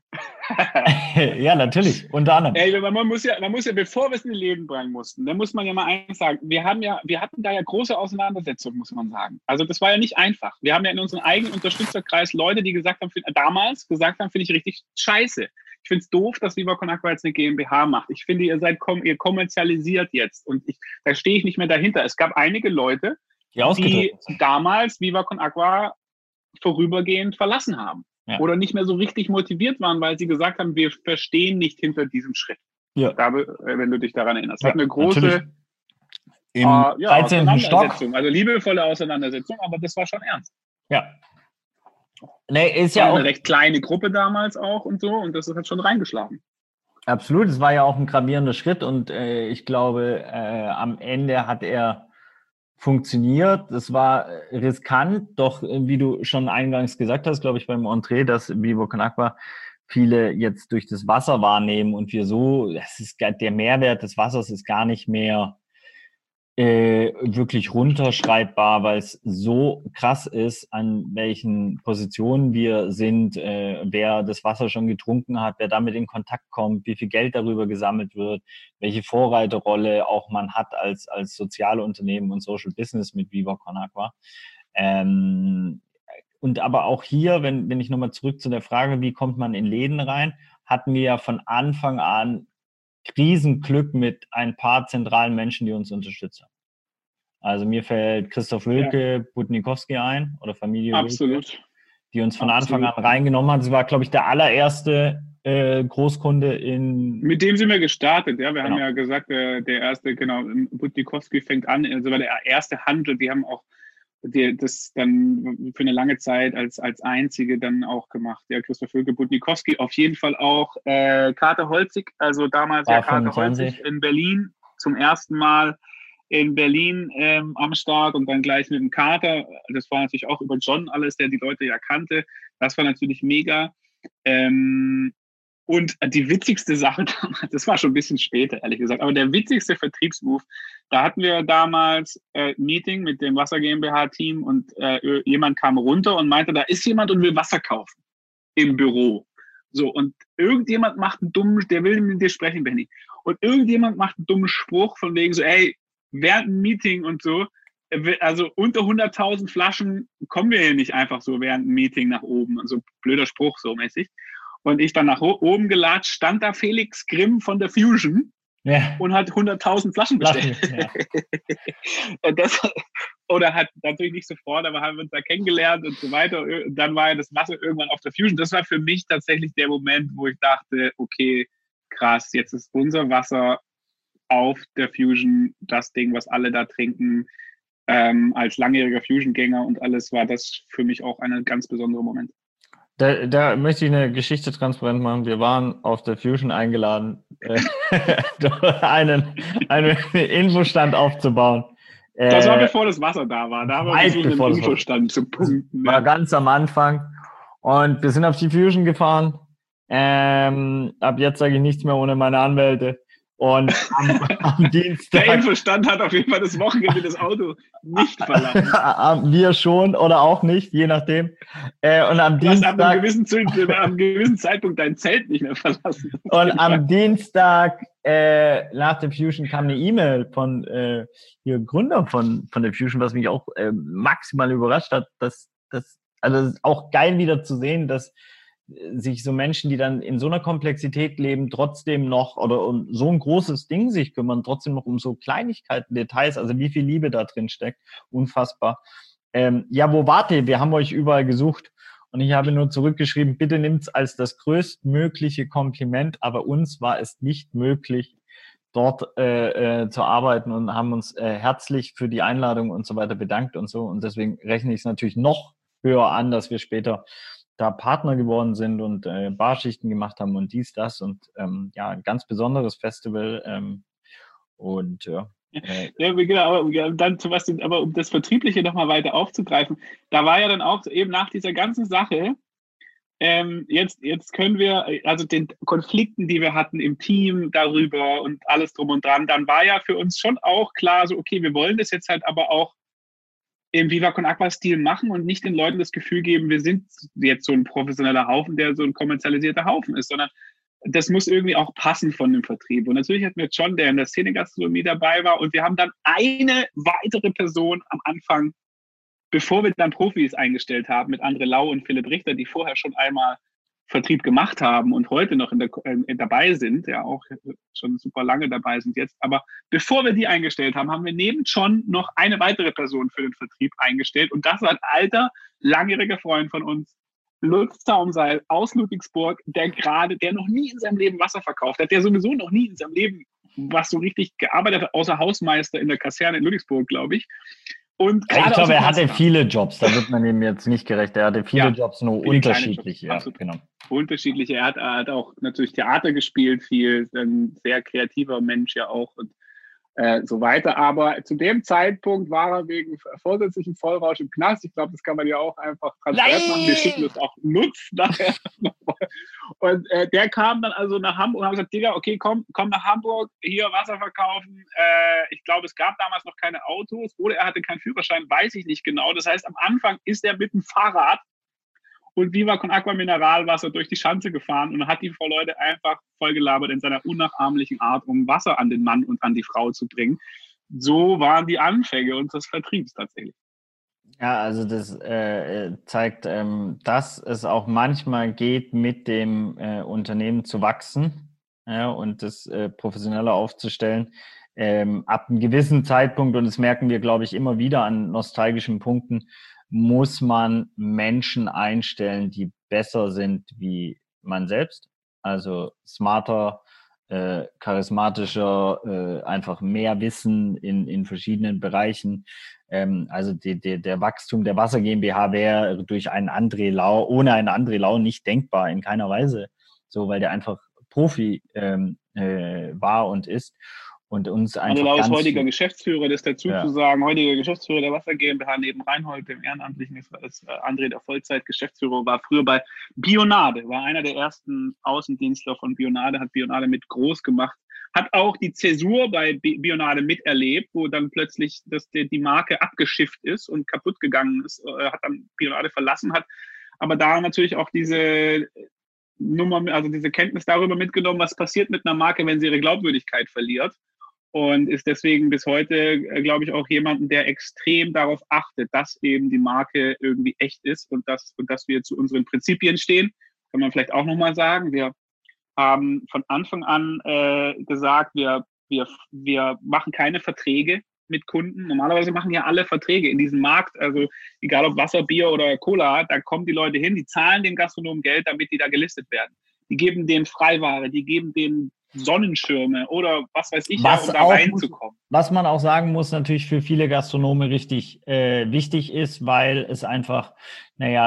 Ja, natürlich, unter anderem. Ey, man muss ja, bevor wir es in die Läden bringen mussten, dann muss man ja mal eins sagen, wir hatten da ja große Auseinandersetzungen, muss man sagen. Also das war ja nicht einfach. Wir haben ja in unserem eigenen Unterstützerkreis Leute, die damals gesagt haben, finde ich richtig scheiße. Ich finde es doof, dass Viva Con Agua jetzt eine GmbH macht. Ich finde, ihr kommerzialisiert jetzt und da stehe ich nicht mehr dahinter. Es gab einige Leute, die damals Viva Con Agua vorübergehend verlassen haben. Ja. Oder nicht mehr so richtig motiviert waren, weil sie gesagt haben, wir verstehen nicht hinter diesem Schritt. Ja. Wenn du dich daran erinnerst. Das hat eine große Auseinandersetzung. Also liebevolle Auseinandersetzung, aber das war schon ernst. Ja. Nee, ist ja auch eine recht kleine Gruppe damals auch und so, und das hat schon reingeschlagen. Absolut, es war ja auch ein gravierender Schritt und ich glaube, am Ende hat er funktioniert. Das war riskant, doch wie du schon eingangs gesagt hast, glaube ich, beim Entree, dass Viva Con Agua viele jetzt durch das Wasser wahrnehmen und der Mehrwert des Wassers ist gar nicht mehr wirklich runterschreibbar, weil es so krass ist, an welchen Positionen wir sind, wer das Wasser schon getrunken hat, wer damit in Kontakt kommt, wie viel Geld darüber gesammelt wird, welche Vorreiterrolle auch man hat als soziale Unternehmen und Social Business mit Viva Con Agua. Und aber auch hier, wenn ich nochmal zurück zu der Frage, wie kommt man in Läden rein, hatten wir ja von Anfang an Riesenglück mit ein paar zentralen Menschen, die uns unterstützen. Also mir fällt Christoph Wilke, Budnikowski ein oder Familie Absolut. Wilke, die uns von Anfang an reingenommen hat. Sie war, glaube ich, der allererste Großkunde in... Mit dem sind wir gestartet, ja. Wir Genau. haben ja gesagt, der erste, genau, Budnikowski fängt an, also war der erste Handel, die haben auch das dann für eine lange Zeit als einzige dann auch gemacht. Ja, Christoph Völke, Budnikowski, auf jeden Fall auch Kater Holzig, also damals ja Kater Holzig in Berlin, zum ersten Mal in Berlin am Start und dann gleich mit dem Kater. Das war natürlich auch über John alles, der die Leute ja kannte. Das war natürlich mega. Und die witzigste Sache damals, das war schon ein bisschen später, ehrlich gesagt, aber der witzigste Vertriebsmove, da hatten wir damals ein Meeting mit dem Wasser GmbH-Team und jemand kam runter und meinte, da ist jemand und will Wasser kaufen im Büro. So, und irgendjemand macht einen dummen, der will mit dir sprechen, Benny. Und irgendjemand macht einen dummen Spruch von wegen so, ey, während einem Meeting und so, also unter 100.000 Flaschen kommen wir hier nicht einfach so während einem Meeting nach oben. Also blöder Spruch so mäßig. Und ich dann nach oben gelatscht, stand da Felix Grimm von der Fusion und hat 100.000 Flaschen bestellt. Oder hat natürlich nicht sofort, aber haben wir uns da kennengelernt und so weiter. Und dann war ja das Wasser irgendwann auf der Fusion. Das war für mich tatsächlich der Moment, wo ich dachte, okay, krass, jetzt ist unser Wasser auf der Fusion das Ding, was alle da trinken. Als langjähriger Fusion-Gänger und alles war das für mich auch ein ganz besonderer Moment. Da möchte ich eine Geschichte transparent machen. Wir waren auf der Fusion eingeladen, einen Infostand aufzubauen. Das war bevor das Wasser da war. Da haben wir versucht, einen Infostand zu punkten. War ganz am Anfang. Und wir sind auf die Fusion gefahren. Ab jetzt sage ich nichts mehr ohne meine Anwälte. Und am Dienstag... Der Infostand hat auf jeden Fall das Wochenende das Auto nicht verlassen. Wir schon oder auch nicht, je nachdem. Und am Dienstag... Du hast ab einem gewissen Zeitpunkt dein Zelt nicht mehr verlassen. Und am Dienstag nach der Fusion kam eine E-Mail von hier Gründer von der Fusion, was mich auch maximal überrascht hat. Also es ist auch geil wieder zu sehen, dass sich so Menschen, die dann in so einer Komplexität leben, trotzdem noch oder um so ein großes Ding sich kümmern, trotzdem noch um so Kleinigkeiten, Details, also wie viel Liebe da drin steckt. Unfassbar. Ja, wo wart ihr? Wir haben euch überall gesucht. Und ich habe nur zurückgeschrieben, bitte nimmt's als das größtmögliche Kompliment, aber uns war es nicht möglich, dort zu arbeiten und haben uns herzlich für die Einladung und so weiter bedankt und so. Und deswegen rechne ich es natürlich noch höher an, dass wir später da Partner geworden sind und Barschichten gemacht haben und dies, das und ja, ein ganz besonderes Festival und ja. Ja, genau, aber dann zu was, aber um das Vertriebliche nochmal weiter aufzugreifen, da war ja dann auch eben nach dieser ganzen Sache, jetzt können wir, also den Konflikten, die wir hatten im Team darüber und alles drum und dran, dann war ja für uns schon auch klar, so okay, wir wollen das jetzt halt aber auch im Viva Con Agua-Stil machen und nicht den Leuten das Gefühl geben, wir sind jetzt so ein professioneller Haufen, der so ein kommerzialisierter Haufen ist, sondern das muss irgendwie auch passen von dem Vertrieb. Und natürlich hatten wir John, der in der Szene-Gastronomie dabei war. Und wir haben dann eine weitere Person am Anfang, bevor wir dann Profis eingestellt haben, mit André Lau und Philipp Richter, die vorher schon einmal Vertrieb gemacht haben und heute noch dabei sind, ja auch schon super lange dabei sind jetzt. Aber bevor wir die eingestellt haben, haben wir neben John noch eine weitere Person für den Vertrieb eingestellt. Und das war ein alter, langjähriger Freund von uns, Lutz Zaumseil aus Ludwigsburg, der noch nie in seinem Leben Wasser verkauft hat, der sowieso noch nie in seinem Leben was so richtig gearbeitet hat, außer Hausmeister in der Kaserne in Ludwigsburg, glaube ich. Und ich glaube, er hatte viele Jobs, da wird man ihm jetzt nicht gerecht. Er hatte viele Jobs, nur unterschiedliche. Ja, genau. Unterschiedliche. Er hat auch natürlich Theater gespielt, viel, ein sehr kreativer Mensch ja auch und so weiter. Aber zu dem Zeitpunkt war er wegen vorsätzlichem Vollrausch im Knast. Ich glaube, das kann man ja auch einfach transparent machen. Wir schicken das auch Nutz nachher. Und der kam dann also nach Hamburg und haben gesagt, Digga, okay, komm nach Hamburg, hier Wasser verkaufen. Ich glaube, es gab damals noch keine Autos oder er hatte keinen Führerschein, weiß ich nicht genau. Das heißt, am Anfang ist er mit dem Fahrrad und Viva Con Agua Mineralwasser durch die Schanze gefahren und hat die Frau Leute einfach vollgelabert in seiner unnachahmlichen Art, um Wasser an den Mann und an die Frau zu bringen. So waren die Anfänge unseres Vertriebs tatsächlich. Ja, also das zeigt, dass es auch manchmal geht, mit dem Unternehmen zu wachsen, ja, und das professioneller aufzustellen. Ab einem gewissen Zeitpunkt, und das merken wir, glaube ich, immer wieder an nostalgischen Punkten, muss man Menschen einstellen, die besser sind wie man selbst. also smarter, charismatischer, einfach mehr Wissen in verschiedenen Bereichen. Also der Wachstum der Wasser GmbH wäre durch einen André Lau, ohne einen André Lau nicht denkbar, in keiner Weise. So, weil der einfach Profi war und ist und uns einfach André Lau ist ganz heutiger viel, Geschäftsführer, das dazu zu sagen, heutiger Geschäftsführer der Wasser GmbH neben Reinhold, dem Ehrenamtlichen, ist André der Vollzeitgeschäftsführer, war früher bei Bionade, war einer der ersten Außendienstler von Bionade, hat Bionade mit groß gemacht, hat auch die Zäsur bei Bionade miterlebt, wo dann plötzlich die Marke abgeschifft ist und kaputt gegangen ist, hat dann Bionade verlassen, hat aber da natürlich auch diese Nummer, also diese Kenntnis darüber mitgenommen, was passiert mit einer Marke, wenn sie ihre Glaubwürdigkeit verliert. Und ist deswegen bis heute, glaube ich, auch jemanden, der extrem darauf achtet, dass eben die Marke irgendwie echt ist und dass wir zu unseren Prinzipien stehen. Kann man vielleicht auch nochmal sagen. Wir haben von Anfang an gesagt, wir machen keine Verträge mit Kunden. Normalerweise machen ja alle Verträge in diesem Markt, also egal ob Wasser, Bier oder Cola, da kommen die Leute hin, die zahlen den Gastronomen Geld, damit die da gelistet werden. Die geben denen Freiware, die geben denen Sonnenschirme oder was weiß ich, um da reinzukommen. Was man auch sagen muss, natürlich für viele Gastronome richtig wichtig ist, weil es einfach, wie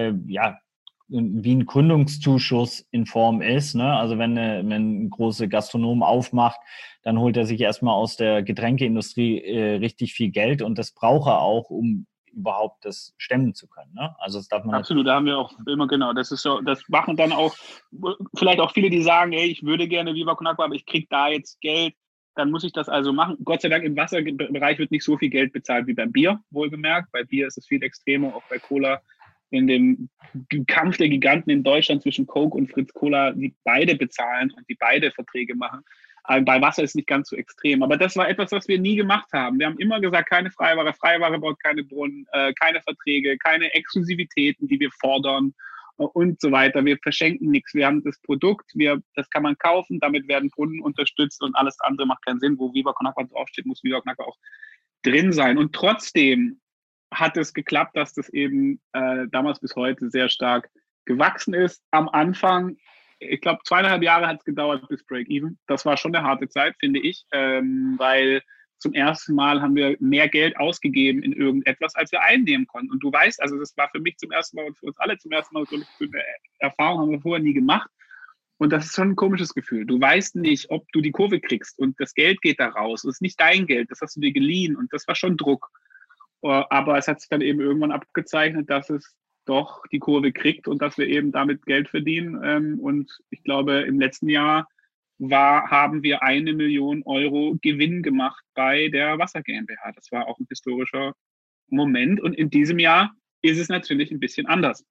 ein Gründungszuschuss in Form ist. Ne? Also wenn ein großer Gastronom aufmacht, dann holt er sich erstmal aus der Getränkeindustrie richtig viel Geld und das braucht er auch, um überhaupt das stemmen zu können. Ne? Also das darf man absolut, da haben wir auch immer genau. Das ist so, das machen dann auch vielleicht auch viele, die sagen, ey, ich würde gerne Viva Con Agua, aber ich kriege da jetzt Geld, dann muss ich das also machen. Gott sei Dank im Wasserbereich wird nicht so viel Geld bezahlt wie beim Bier, wohlgemerkt. Bei Bier ist es viel extremer, auch bei Cola. In dem Kampf der Giganten in Deutschland zwischen Coke und Fritz Cola, die beide bezahlen und die beide Verträge machen. Aber bei Wasser ist es nicht ganz so extrem. Aber das war etwas, was wir nie gemacht haben. Wir haben immer gesagt, keine Freiware, Freiware baut keine Brunnen, keine Verträge, keine Exklusivitäten, die wir fordern und so weiter. Wir verschenken nichts. Wir haben das Produkt, das kann man kaufen, damit werden Brunnen unterstützt und alles andere macht keinen Sinn. Wo Viva Con Agua draufsteht, muss Viva Con Agua auch drin sein. Und trotzdem hat es geklappt, dass das eben damals bis heute sehr stark gewachsen ist. Am Anfang, ich glaube, 2,5 Jahre hat es gedauert bis Break-Even. Das war schon eine harte Zeit, finde ich, weil zum ersten Mal haben wir mehr Geld ausgegeben in irgendetwas, als wir einnehmen konnten. Und du weißt, also das war für mich zum ersten Mal und für uns alle zum ersten Mal so eine Erfahrung, haben wir vorher nie gemacht. Und das ist schon ein komisches Gefühl. Du weißt nicht, ob du die Kurve kriegst und das Geld geht da raus. Es ist nicht dein Geld, das hast du dir geliehen und das war schon Druck. Aber es hat sich dann eben irgendwann abgezeichnet, dass es doch die Kurve kriegt und dass wir eben damit Geld verdienen. Und ich glaube, im letzten Jahr haben wir 1 Million Euro Gewinn gemacht bei der Wasser GmbH. Das war auch ein historischer Moment. Und in diesem Jahr ist es natürlich ein bisschen anders.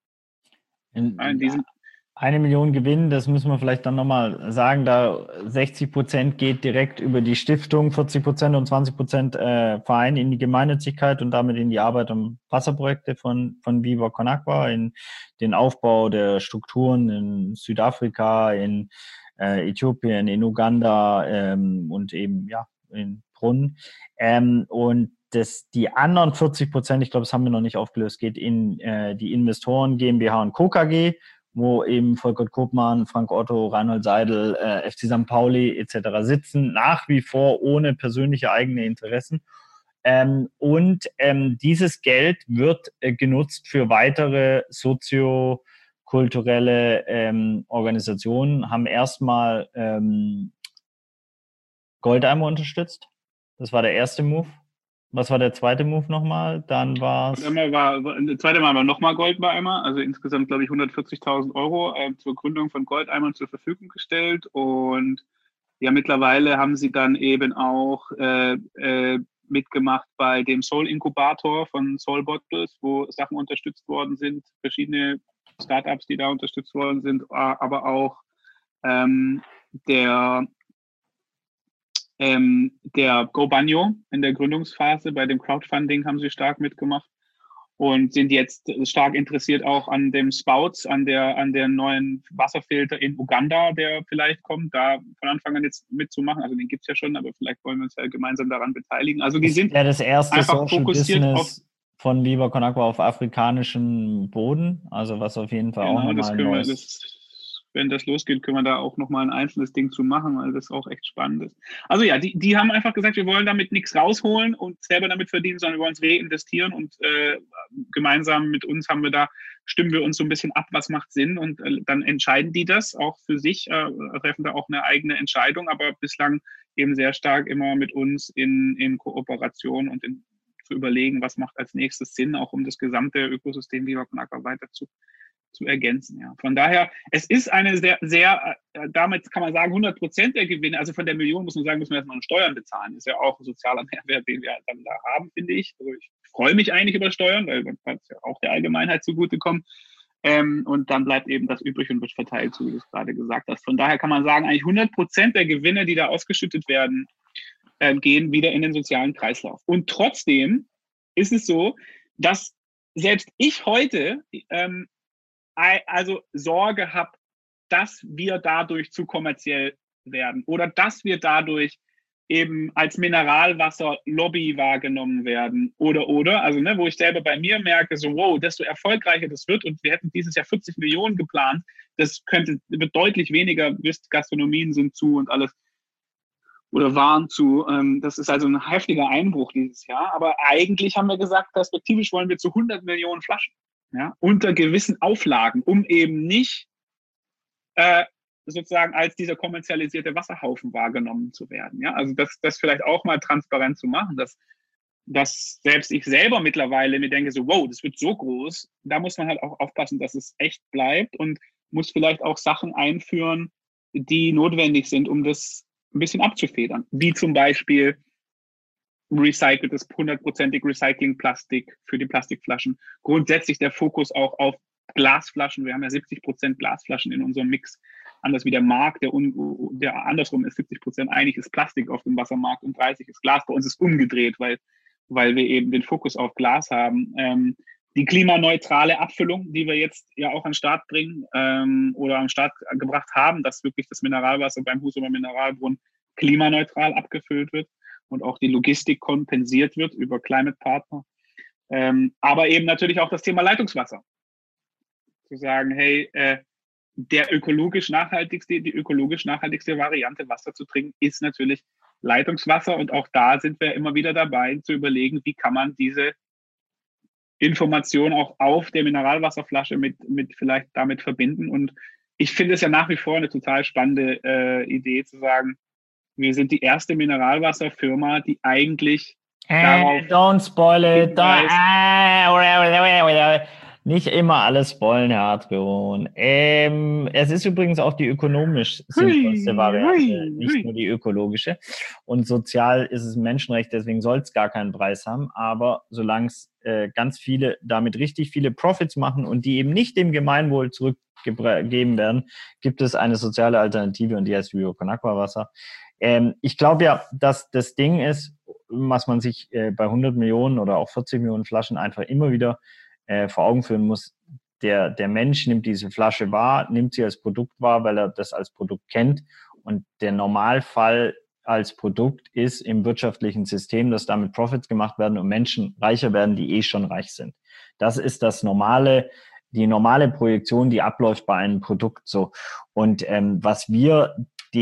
In diesem 1 Million Gewinn, das müssen wir vielleicht dann nochmal sagen, da 60% geht direkt über die Stiftung, 40% und 20% Verein in die Gemeinnützigkeit und damit in die Arbeit um Wasserprojekte von Viva Con Agua, in den Aufbau der Strukturen in Südafrika, in Äthiopien, in Uganda und eben in Brunnen. Und die anderen 40%, ich glaube, das haben wir noch nicht aufgelöst, geht in die Investoren GmbH und Co. KG, wo eben Volker Kopmann, Frank Otto, Reinhold Seidel, FC St. Pauli etc. sitzen, nach wie vor ohne persönliche eigene Interessen. Dieses Geld wird genutzt für weitere soziokulturelle Organisationen, haben erstmal Goldeimer unterstützt. Das war der erste Move. Was war der zweite Move nochmal? Dann war es... Das zweite Mal haben wir nochmal Goldeimer, also insgesamt, glaube ich, 140.000 Euro zur Gründung von Goldeimern zur Verfügung gestellt. Und ja, mittlerweile haben sie dann eben auch mitgemacht bei dem Soul-Inkubator von Soul Bottles, wo Sachen unterstützt worden sind, verschiedene Startups, die da unterstützt worden sind, aber auch der Go Banjo in der Gründungsphase, bei dem Crowdfunding haben sie stark mitgemacht und sind jetzt stark interessiert auch an dem Spouts, an der neuen Wasserfilter in Uganda, der vielleicht kommt, da von Anfang an jetzt mitzumachen. Also den gibt es ja schon, aber vielleicht wollen wir uns ja gemeinsam daran beteiligen. Also die sind ja das erste einfach Social fokussiert Business von Viva Con Agua auf afrikanischem Boden, also was auf jeden Fall auch nochmal neu ist. wenn das losgeht, können wir da auch nochmal ein einzelnes Ding zu machen, weil das auch echt spannend ist. Also ja, die haben einfach gesagt, wir wollen damit nichts rausholen und selber damit verdienen, sondern wir wollen es reinvestieren und gemeinsam mit uns stimmen wir uns so ein bisschen ab, was macht Sinn und dann entscheiden die das auch für sich, treffen da auch eine eigene Entscheidung, aber bislang eben sehr stark immer mit uns in Kooperation und zu überlegen, was macht als nächstes Sinn, auch um das gesamte Ökosystem Viva Con Agua weiter zu ergänzen. Ja. Von daher, es ist eine sehr, damit kann man sagen, 100% der Gewinne, also von der Million muss man sagen, müssen wir erstmal Steuern bezahlen. Ist ja auch ein sozialer Mehrwert, den wir dann da haben, finde ich. Also ich freue mich eigentlich über Steuern, weil man kann es ja auch der Allgemeinheit zugutekommen. Und dann bleibt eben das übrig und wird verteilt, so wie du es gerade gesagt hast. Von daher kann man sagen, eigentlich 100% der Gewinne, die da ausgeschüttet werden, gehen wieder in den sozialen Kreislauf. Und trotzdem ist es so, dass selbst ich heute also Sorge habe, dass wir dadurch zu kommerziell werden oder dass wir dadurch eben als Mineralwasser-Lobby wahrgenommen werden oder, also wo ich selber bei mir merke, so wow, desto erfolgreicher das wird und wir hätten dieses Jahr 40 Millionen geplant, wird deutlich weniger, Gastronomien sind zu und alles oder waren zu. Das ist also ein heftiger Einbruch dieses Jahr, aber eigentlich haben wir gesagt, perspektivisch wollen wir zu 100 Millionen Flaschen. Ja, unter gewissen Auflagen, um eben nicht sozusagen als dieser kommerzialisierte Wasserhaufen wahrgenommen zu werden. Ja, also das vielleicht auch mal transparent zu machen, dass selbst ich selber mittlerweile mir denke, so wow, das wird so groß, da muss man halt auch aufpassen, dass es echt bleibt und muss vielleicht auch Sachen einführen, die notwendig sind, um das ein bisschen abzufedern, wie zum Beispiel recyceltes, 100%ig Recycling-Plastik für die Plastikflaschen. Grundsätzlich der Fokus auch auf Glasflaschen. Wir haben ja 70% Glasflaschen in unserem Mix. Anders wie der Markt, der andersrum ist 70% eigentlich ist Plastik auf dem Wassermarkt und 30 ist Glas. Bei uns ist umgedreht, weil wir eben den Fokus auf Glas haben. Die klimaneutrale Abfüllung, die wir jetzt ja auch an den Start bringen oder an den Start gebracht haben, dass wirklich das Mineralwasser beim Husumer Mineralbrunnen klimaneutral abgefüllt wird und auch die Logistik kompensiert wird über Climate Partner. Aber eben natürlich auch das Thema Leitungswasser. Zu sagen, hey, die ökologisch nachhaltigste Variante, Wasser zu trinken, ist natürlich Leitungswasser. Und auch da sind wir immer wieder dabei, zu überlegen, wie kann man diese Information auch auf der Mineralwasserflasche mit vielleicht damit verbinden. Und ich finde es ja nach wie vor eine total spannende Idee zu sagen, wir sind die erste Mineralwasserfirma, die eigentlich darauf don't spoil it. Nicht immer alles spoilen, Herr Hartgewohn. Es ist übrigens auch die ökonomisch sinnvollste Variante, nicht nur die ökologische. Und sozial ist es ein Menschenrecht, deswegen soll es gar keinen Preis haben. Aber solange es ganz viele damit richtig viele Profits machen und die eben nicht dem Gemeinwohl zurückgegeben werden, gibt es eine soziale Alternative und die heißt Viva Con Agua Wasser. Ich glaube ja, dass das Ding ist, was man sich bei 100 Millionen oder auch 40 Millionen Flaschen einfach immer wieder vor Augen führen muss. Der Mensch nimmt diese Flasche wahr, nimmt sie als Produkt wahr, weil er das als Produkt kennt. Und der Normalfall als Produkt ist im wirtschaftlichen System, dass damit Profits gemacht werden und Menschen reicher werden, die schon reich sind. Das ist die normale Projektion, die abläuft bei einem Produkt so. Und was wir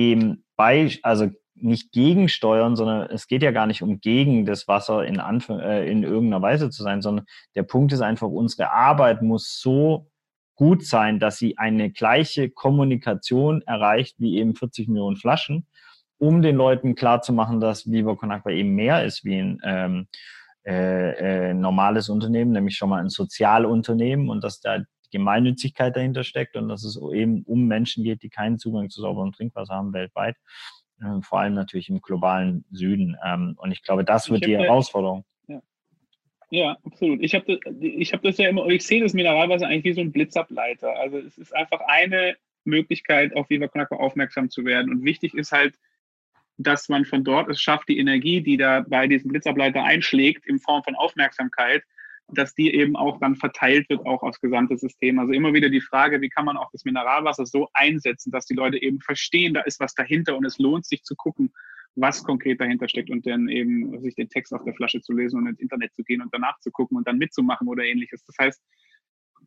also nicht gegensteuern, sondern es geht ja gar nicht um gegen das Wasser in irgendeiner Weise zu sein, sondern der Punkt ist einfach, unsere Arbeit muss so gut sein, dass sie eine gleiche Kommunikation erreicht wie eben 40 Millionen Flaschen, um den Leuten klarzumachen, dass Viva Con Agua eben mehr ist wie ein normales Unternehmen, nämlich schon mal ein Sozialunternehmen und dass da die Gemeinnützigkeit dahinter steckt und dass es eben um Menschen geht, die keinen Zugang zu sauberem Trinkwasser haben weltweit. Vor allem natürlich im globalen Süden. Und ich glaube, das wird die Herausforderung. Ja, absolut. Ich hab das ja immer, ich sehe das Mineralwasser eigentlich wie so ein Blitzableiter. Also es ist einfach eine Möglichkeit, auf Viva Con Agua aufmerksam zu werden. Und wichtig ist halt, dass man von dort es schafft, die Energie, die da bei diesem Blitzableiter einschlägt, in Form von Aufmerksamkeit, dass die eben auch dann verteilt wird, auch aufs gesamte System. Also immer wieder die Frage, wie kann man auch das Mineralwasser so einsetzen, dass die Leute eben verstehen, da ist was dahinter und es lohnt sich zu gucken, was konkret dahinter steckt und dann eben sich den Text auf der Flasche zu lesen und ins Internet zu gehen und danach zu gucken und dann mitzumachen oder ähnliches. Das heißt,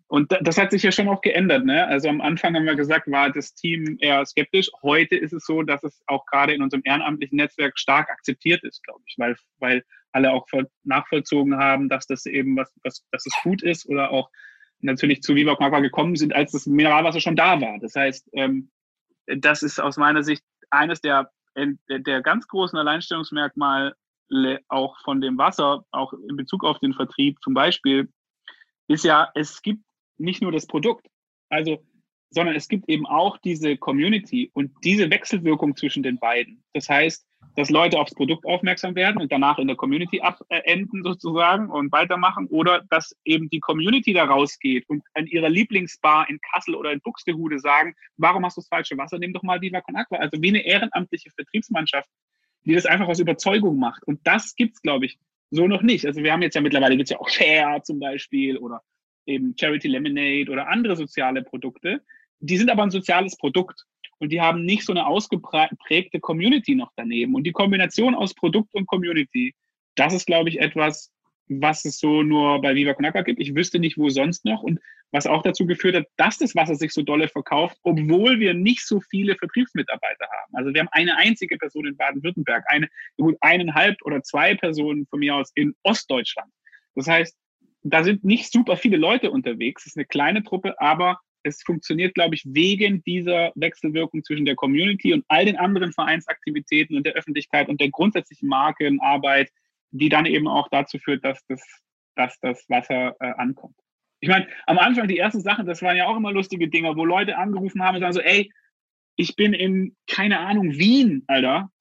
Und das hat sich ja schon auch geändert, ne? Also am Anfang haben wir gesagt, war das Team eher skeptisch. Heute ist es so, dass es auch gerade in unserem ehrenamtlichen Netzwerk stark akzeptiert ist, glaube ich, weil alle auch nachvollzogen haben, dass das eben dass es gut ist oder auch natürlich zu Viva Con Agua gekommen sind, als das Mineralwasser schon da war. Das heißt, das ist aus meiner Sicht eines der ganz großen Alleinstellungsmerkmale auch von dem Wasser, auch in Bezug auf den Vertrieb zum Beispiel, ist ja, es gibt nicht nur das Produkt, sondern es gibt eben auch diese Community und diese Wechselwirkung zwischen den beiden. Das heißt, dass Leute aufs Produkt aufmerksam werden und danach in der Community enden sozusagen und weitermachen, oder dass eben die Community da rausgeht und an ihrer Lieblingsbar in Kassel oder in Buxtehude sagen, warum hast du das falsche Wasser? Nimm doch mal Viva Con Agua. Also wie eine ehrenamtliche Vertriebsmannschaft, die das einfach aus Überzeugung macht. Und das gibt's, glaube ich, so noch nicht. Also wir haben jetzt ja mittlerweile, gibt's ja auch Share zum Beispiel oder eben Charity Lemonade oder andere soziale Produkte. Die sind aber ein soziales Produkt und die haben nicht so eine ausgeprägte Community noch daneben. Und die Kombination aus Produkt und Community, das ist, glaube ich, etwas, was es so nur bei Viva Con Agua gibt. Ich wüsste nicht, wo sonst noch. Und was auch dazu geführt hat, dass das Wasser sich so dolle verkauft, obwohl wir nicht so viele Vertriebsmitarbeiter haben. Also wir haben eine einzige Person in Baden-Württemberg, eineinhalb oder zwei Personen von mir aus in Ostdeutschland. Das heißt, da sind nicht super viele Leute unterwegs. Es ist eine kleine Truppe, aber es funktioniert, glaube ich, wegen dieser Wechselwirkung zwischen der Community und all den anderen Vereinsaktivitäten und der Öffentlichkeit und der grundsätzlichen Markenarbeit, die dann eben auch dazu führt, dass das Wasser ankommt. Ich meine, am Anfang die ersten Sachen, das waren ja auch immer lustige Dinger, wo Leute angerufen haben und sagen so, ey, ich bin in, keine Ahnung, Wien, Alter.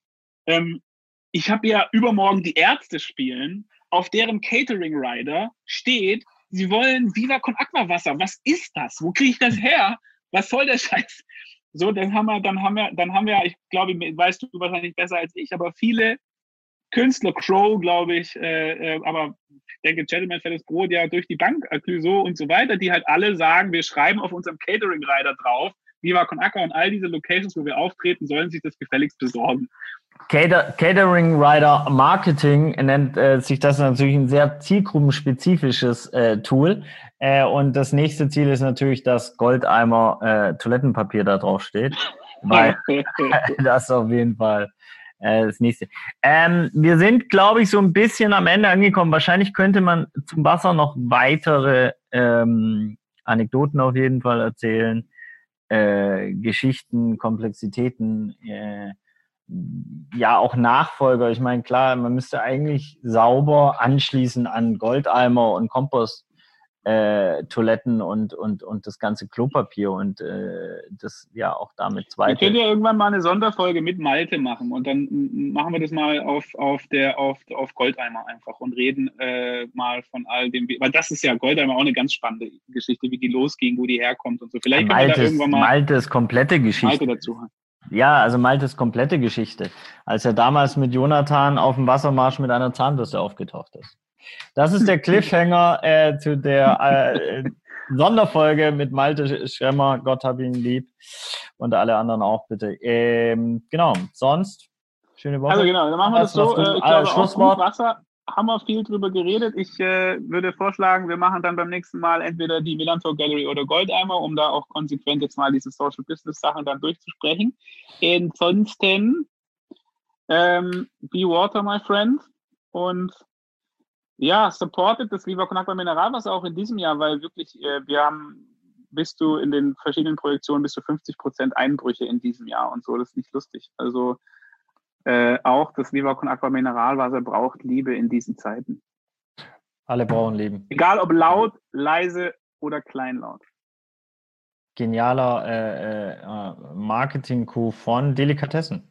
Ich habe ja übermorgen die Ärzte spielen, auf deren Catering-Rider steht, sie wollen Viva Con Agua Wasser. Was ist das? Wo kriege ich das her? Was soll der Scheiß? So, dann haben wir, ich glaube, weißt du wahrscheinlich besser als ich, aber viele Künstler, Crow, glaube ich, aber ich denke, Gentleman Fettes Brot ja durch die Bank, Clouseau und so weiter, die halt alle sagen, wir schreiben auf unserem Catering-Rider drauf, Viva Con Agua und all diese Locations, wo wir auftreten, sollen sich das gefälligst besorgen. Catering Rider Marketing nennt sich das natürlich ein sehr zielgruppenspezifisches Tool. Und das nächste Ziel ist natürlich, dass Goldeimer Toilettenpapier da drauf steht. Weil das ist auf jeden Fall das nächste. Wir sind, glaube ich, so ein bisschen am Ende angekommen. Wahrscheinlich könnte man zum Wasser noch weitere Anekdoten auf jeden Fall erzählen. Geschichten, Komplexitäten, ja, auch Nachfolger. Ich meine, klar, man müsste eigentlich sauber anschließen an Goldeimer und Kompost-Toiletten und das ganze Klopapier und das ja auch damit zweite. Wir können ja irgendwann mal eine Sonderfolge mit Malte machen und dann machen wir das mal auf Goldeimer einfach und reden mal von all dem, weil das ist ja Goldeimer auch eine ganz spannende Geschichte, wie die losging, wo die herkommt und so. Vielleicht können wir da irgendwann mal Maltes komplette Geschichte. Malte dazu haben. Ja, also Maltes komplette Geschichte, als er damals mit Jonathan auf dem Wassermarsch mit einer Zahnbürste aufgetaucht ist. Das ist der Cliffhanger zu der Sonderfolge mit Malte Schremmer, Gott hab ihn lieb und alle anderen auch bitte. Genau, sonst schöne Woche. Also genau, dann machen wir das so. Ich glaube, Schlusswort. Wasser haben wir viel drüber geredet. Ich würde vorschlagen, wir machen dann beim nächsten Mal entweder die Millantor Gallery oder Goldeimer, um da auch konsequent jetzt mal diese Social Business Sachen dann durchzusprechen. Ansonsten be water, my friend. Und ja, supportet das Viva Con Agua Mineralwasser auch in diesem Jahr, weil wirklich, wir haben in den verschiedenen Projektionen bis zu 50% Einbrüche in diesem Jahr und so. Das ist nicht lustig. Also auch das Viva Con Agua Mineralwasser braucht Liebe in diesen Zeiten. Alle brauchen Liebe. Egal ob laut, leise oder kleinlaut. Genialer Marketing-Coup von Delikatessen.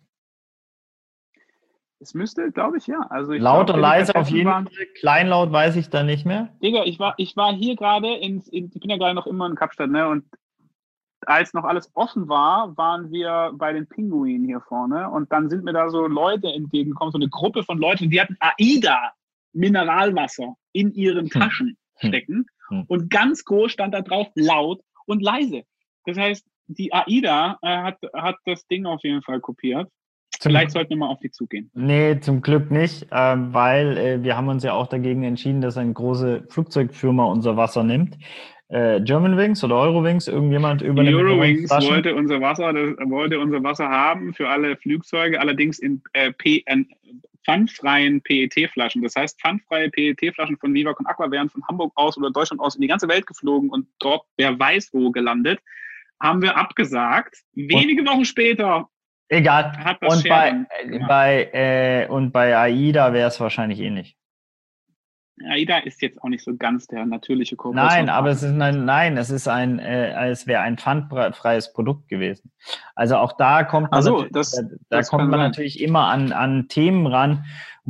Es müsste, glaube ich, ja. Also laut und leise auf jeden Fall. Kleinlaut weiß ich da nicht mehr. Digga, ich war hier gerade ich bin ja gerade noch immer in Kapstadt, ne? Und als noch alles offen war, waren wir bei den Pinguinen hier vorne und dann sind mir da so Leute entgegengekommen, so eine Gruppe von Leuten, die hatten AIDA Mineralwasser in ihren Taschen stecken und ganz groß stand da drauf, laut und leise. Das heißt, die AIDA hat das Ding auf jeden Fall kopiert. Vielleicht sollten wir mal auf die zugehen. Nee, zum Glück nicht, weil wir haben uns ja auch dagegen entschieden, dass eine große Flugzeugfirma unser Wasser nimmt. Germanwings oder Eurowings, irgendjemand übernimmt. Eurowings wollte unser Wasser haben für alle Flugzeuge, allerdings in pfandfreien PET-Flaschen. Das heißt, pfandfreie PET-Flaschen von Viva Con Aqua wären von Hamburg aus oder Deutschland aus in die ganze Welt geflogen und dort, wer weiß wo, gelandet. Haben wir abgesagt. Wenige Wochen später. Egal. Und bei AIDA wäre es wahrscheinlich ähnlich. AIDA ist jetzt auch nicht so ganz der natürliche Kooperation. Nein, aber es wäre ein pfandfreies Produkt gewesen. Also auch da kommt man, natürlich immer an Themen ran,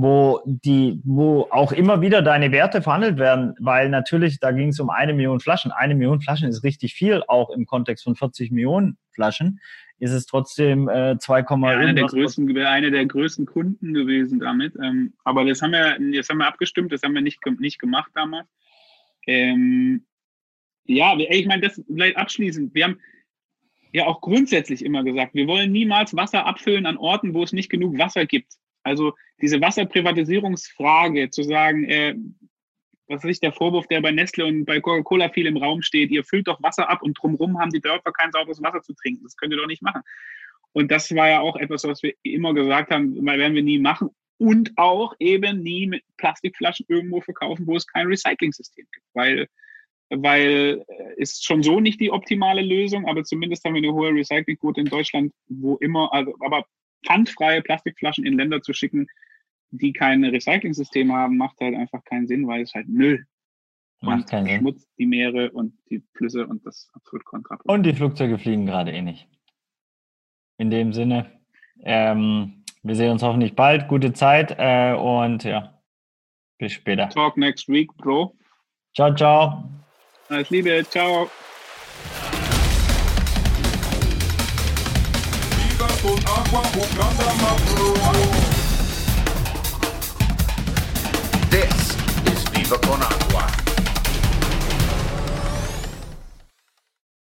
wo auch immer wieder deine Werte verhandelt werden, weil natürlich, da ging es um 1 Million Flaschen. 1 Million Flaschen ist richtig viel, auch im Kontext von 40 Millionen Flaschen. Ist es trotzdem 2, eine der größten Kunden gewesen damit. Aber das haben wir abgestimmt, das haben wir nicht gemacht damals. Ich meine, das vielleicht abschließend. Wir haben ja auch grundsätzlich immer gesagt, wir wollen niemals Wasser abfüllen an Orten, wo es nicht genug Wasser gibt. Also diese Wasserprivatisierungsfrage, zu sagen, was ist der Vorwurf, der bei Nestle und bei Coca-Cola viel im Raum steht, ihr füllt doch Wasser ab und drumherum haben die Dörfer kein sauberes Wasser zu trinken. Das könnt ihr doch nicht machen. Und das war ja auch etwas, was wir immer gesagt haben, werden wir nie machen. Und auch eben nie mit Plastikflaschen irgendwo verkaufen, wo es kein Recycling-System gibt. Weil ist schon so nicht die optimale Lösung, aber zumindest haben wir eine hohe Recyclingquote in Deutschland, aber pfandfreie Plastikflaschen in Länder zu schicken, die kein Recycling-System haben, macht halt einfach keinen Sinn, weil es halt Müll und schmutzt die Meere und die Flüsse und das ist absolut kontraproduktiv. Und die Flugzeuge fliegen gerade eh nicht. In dem Sinne, wir sehen uns hoffentlich bald. Gute Zeit und ja, bis später. Talk next week, Bro. Ciao, ciao. Alles Liebe, ciao. Viva Con Aqua, buscando a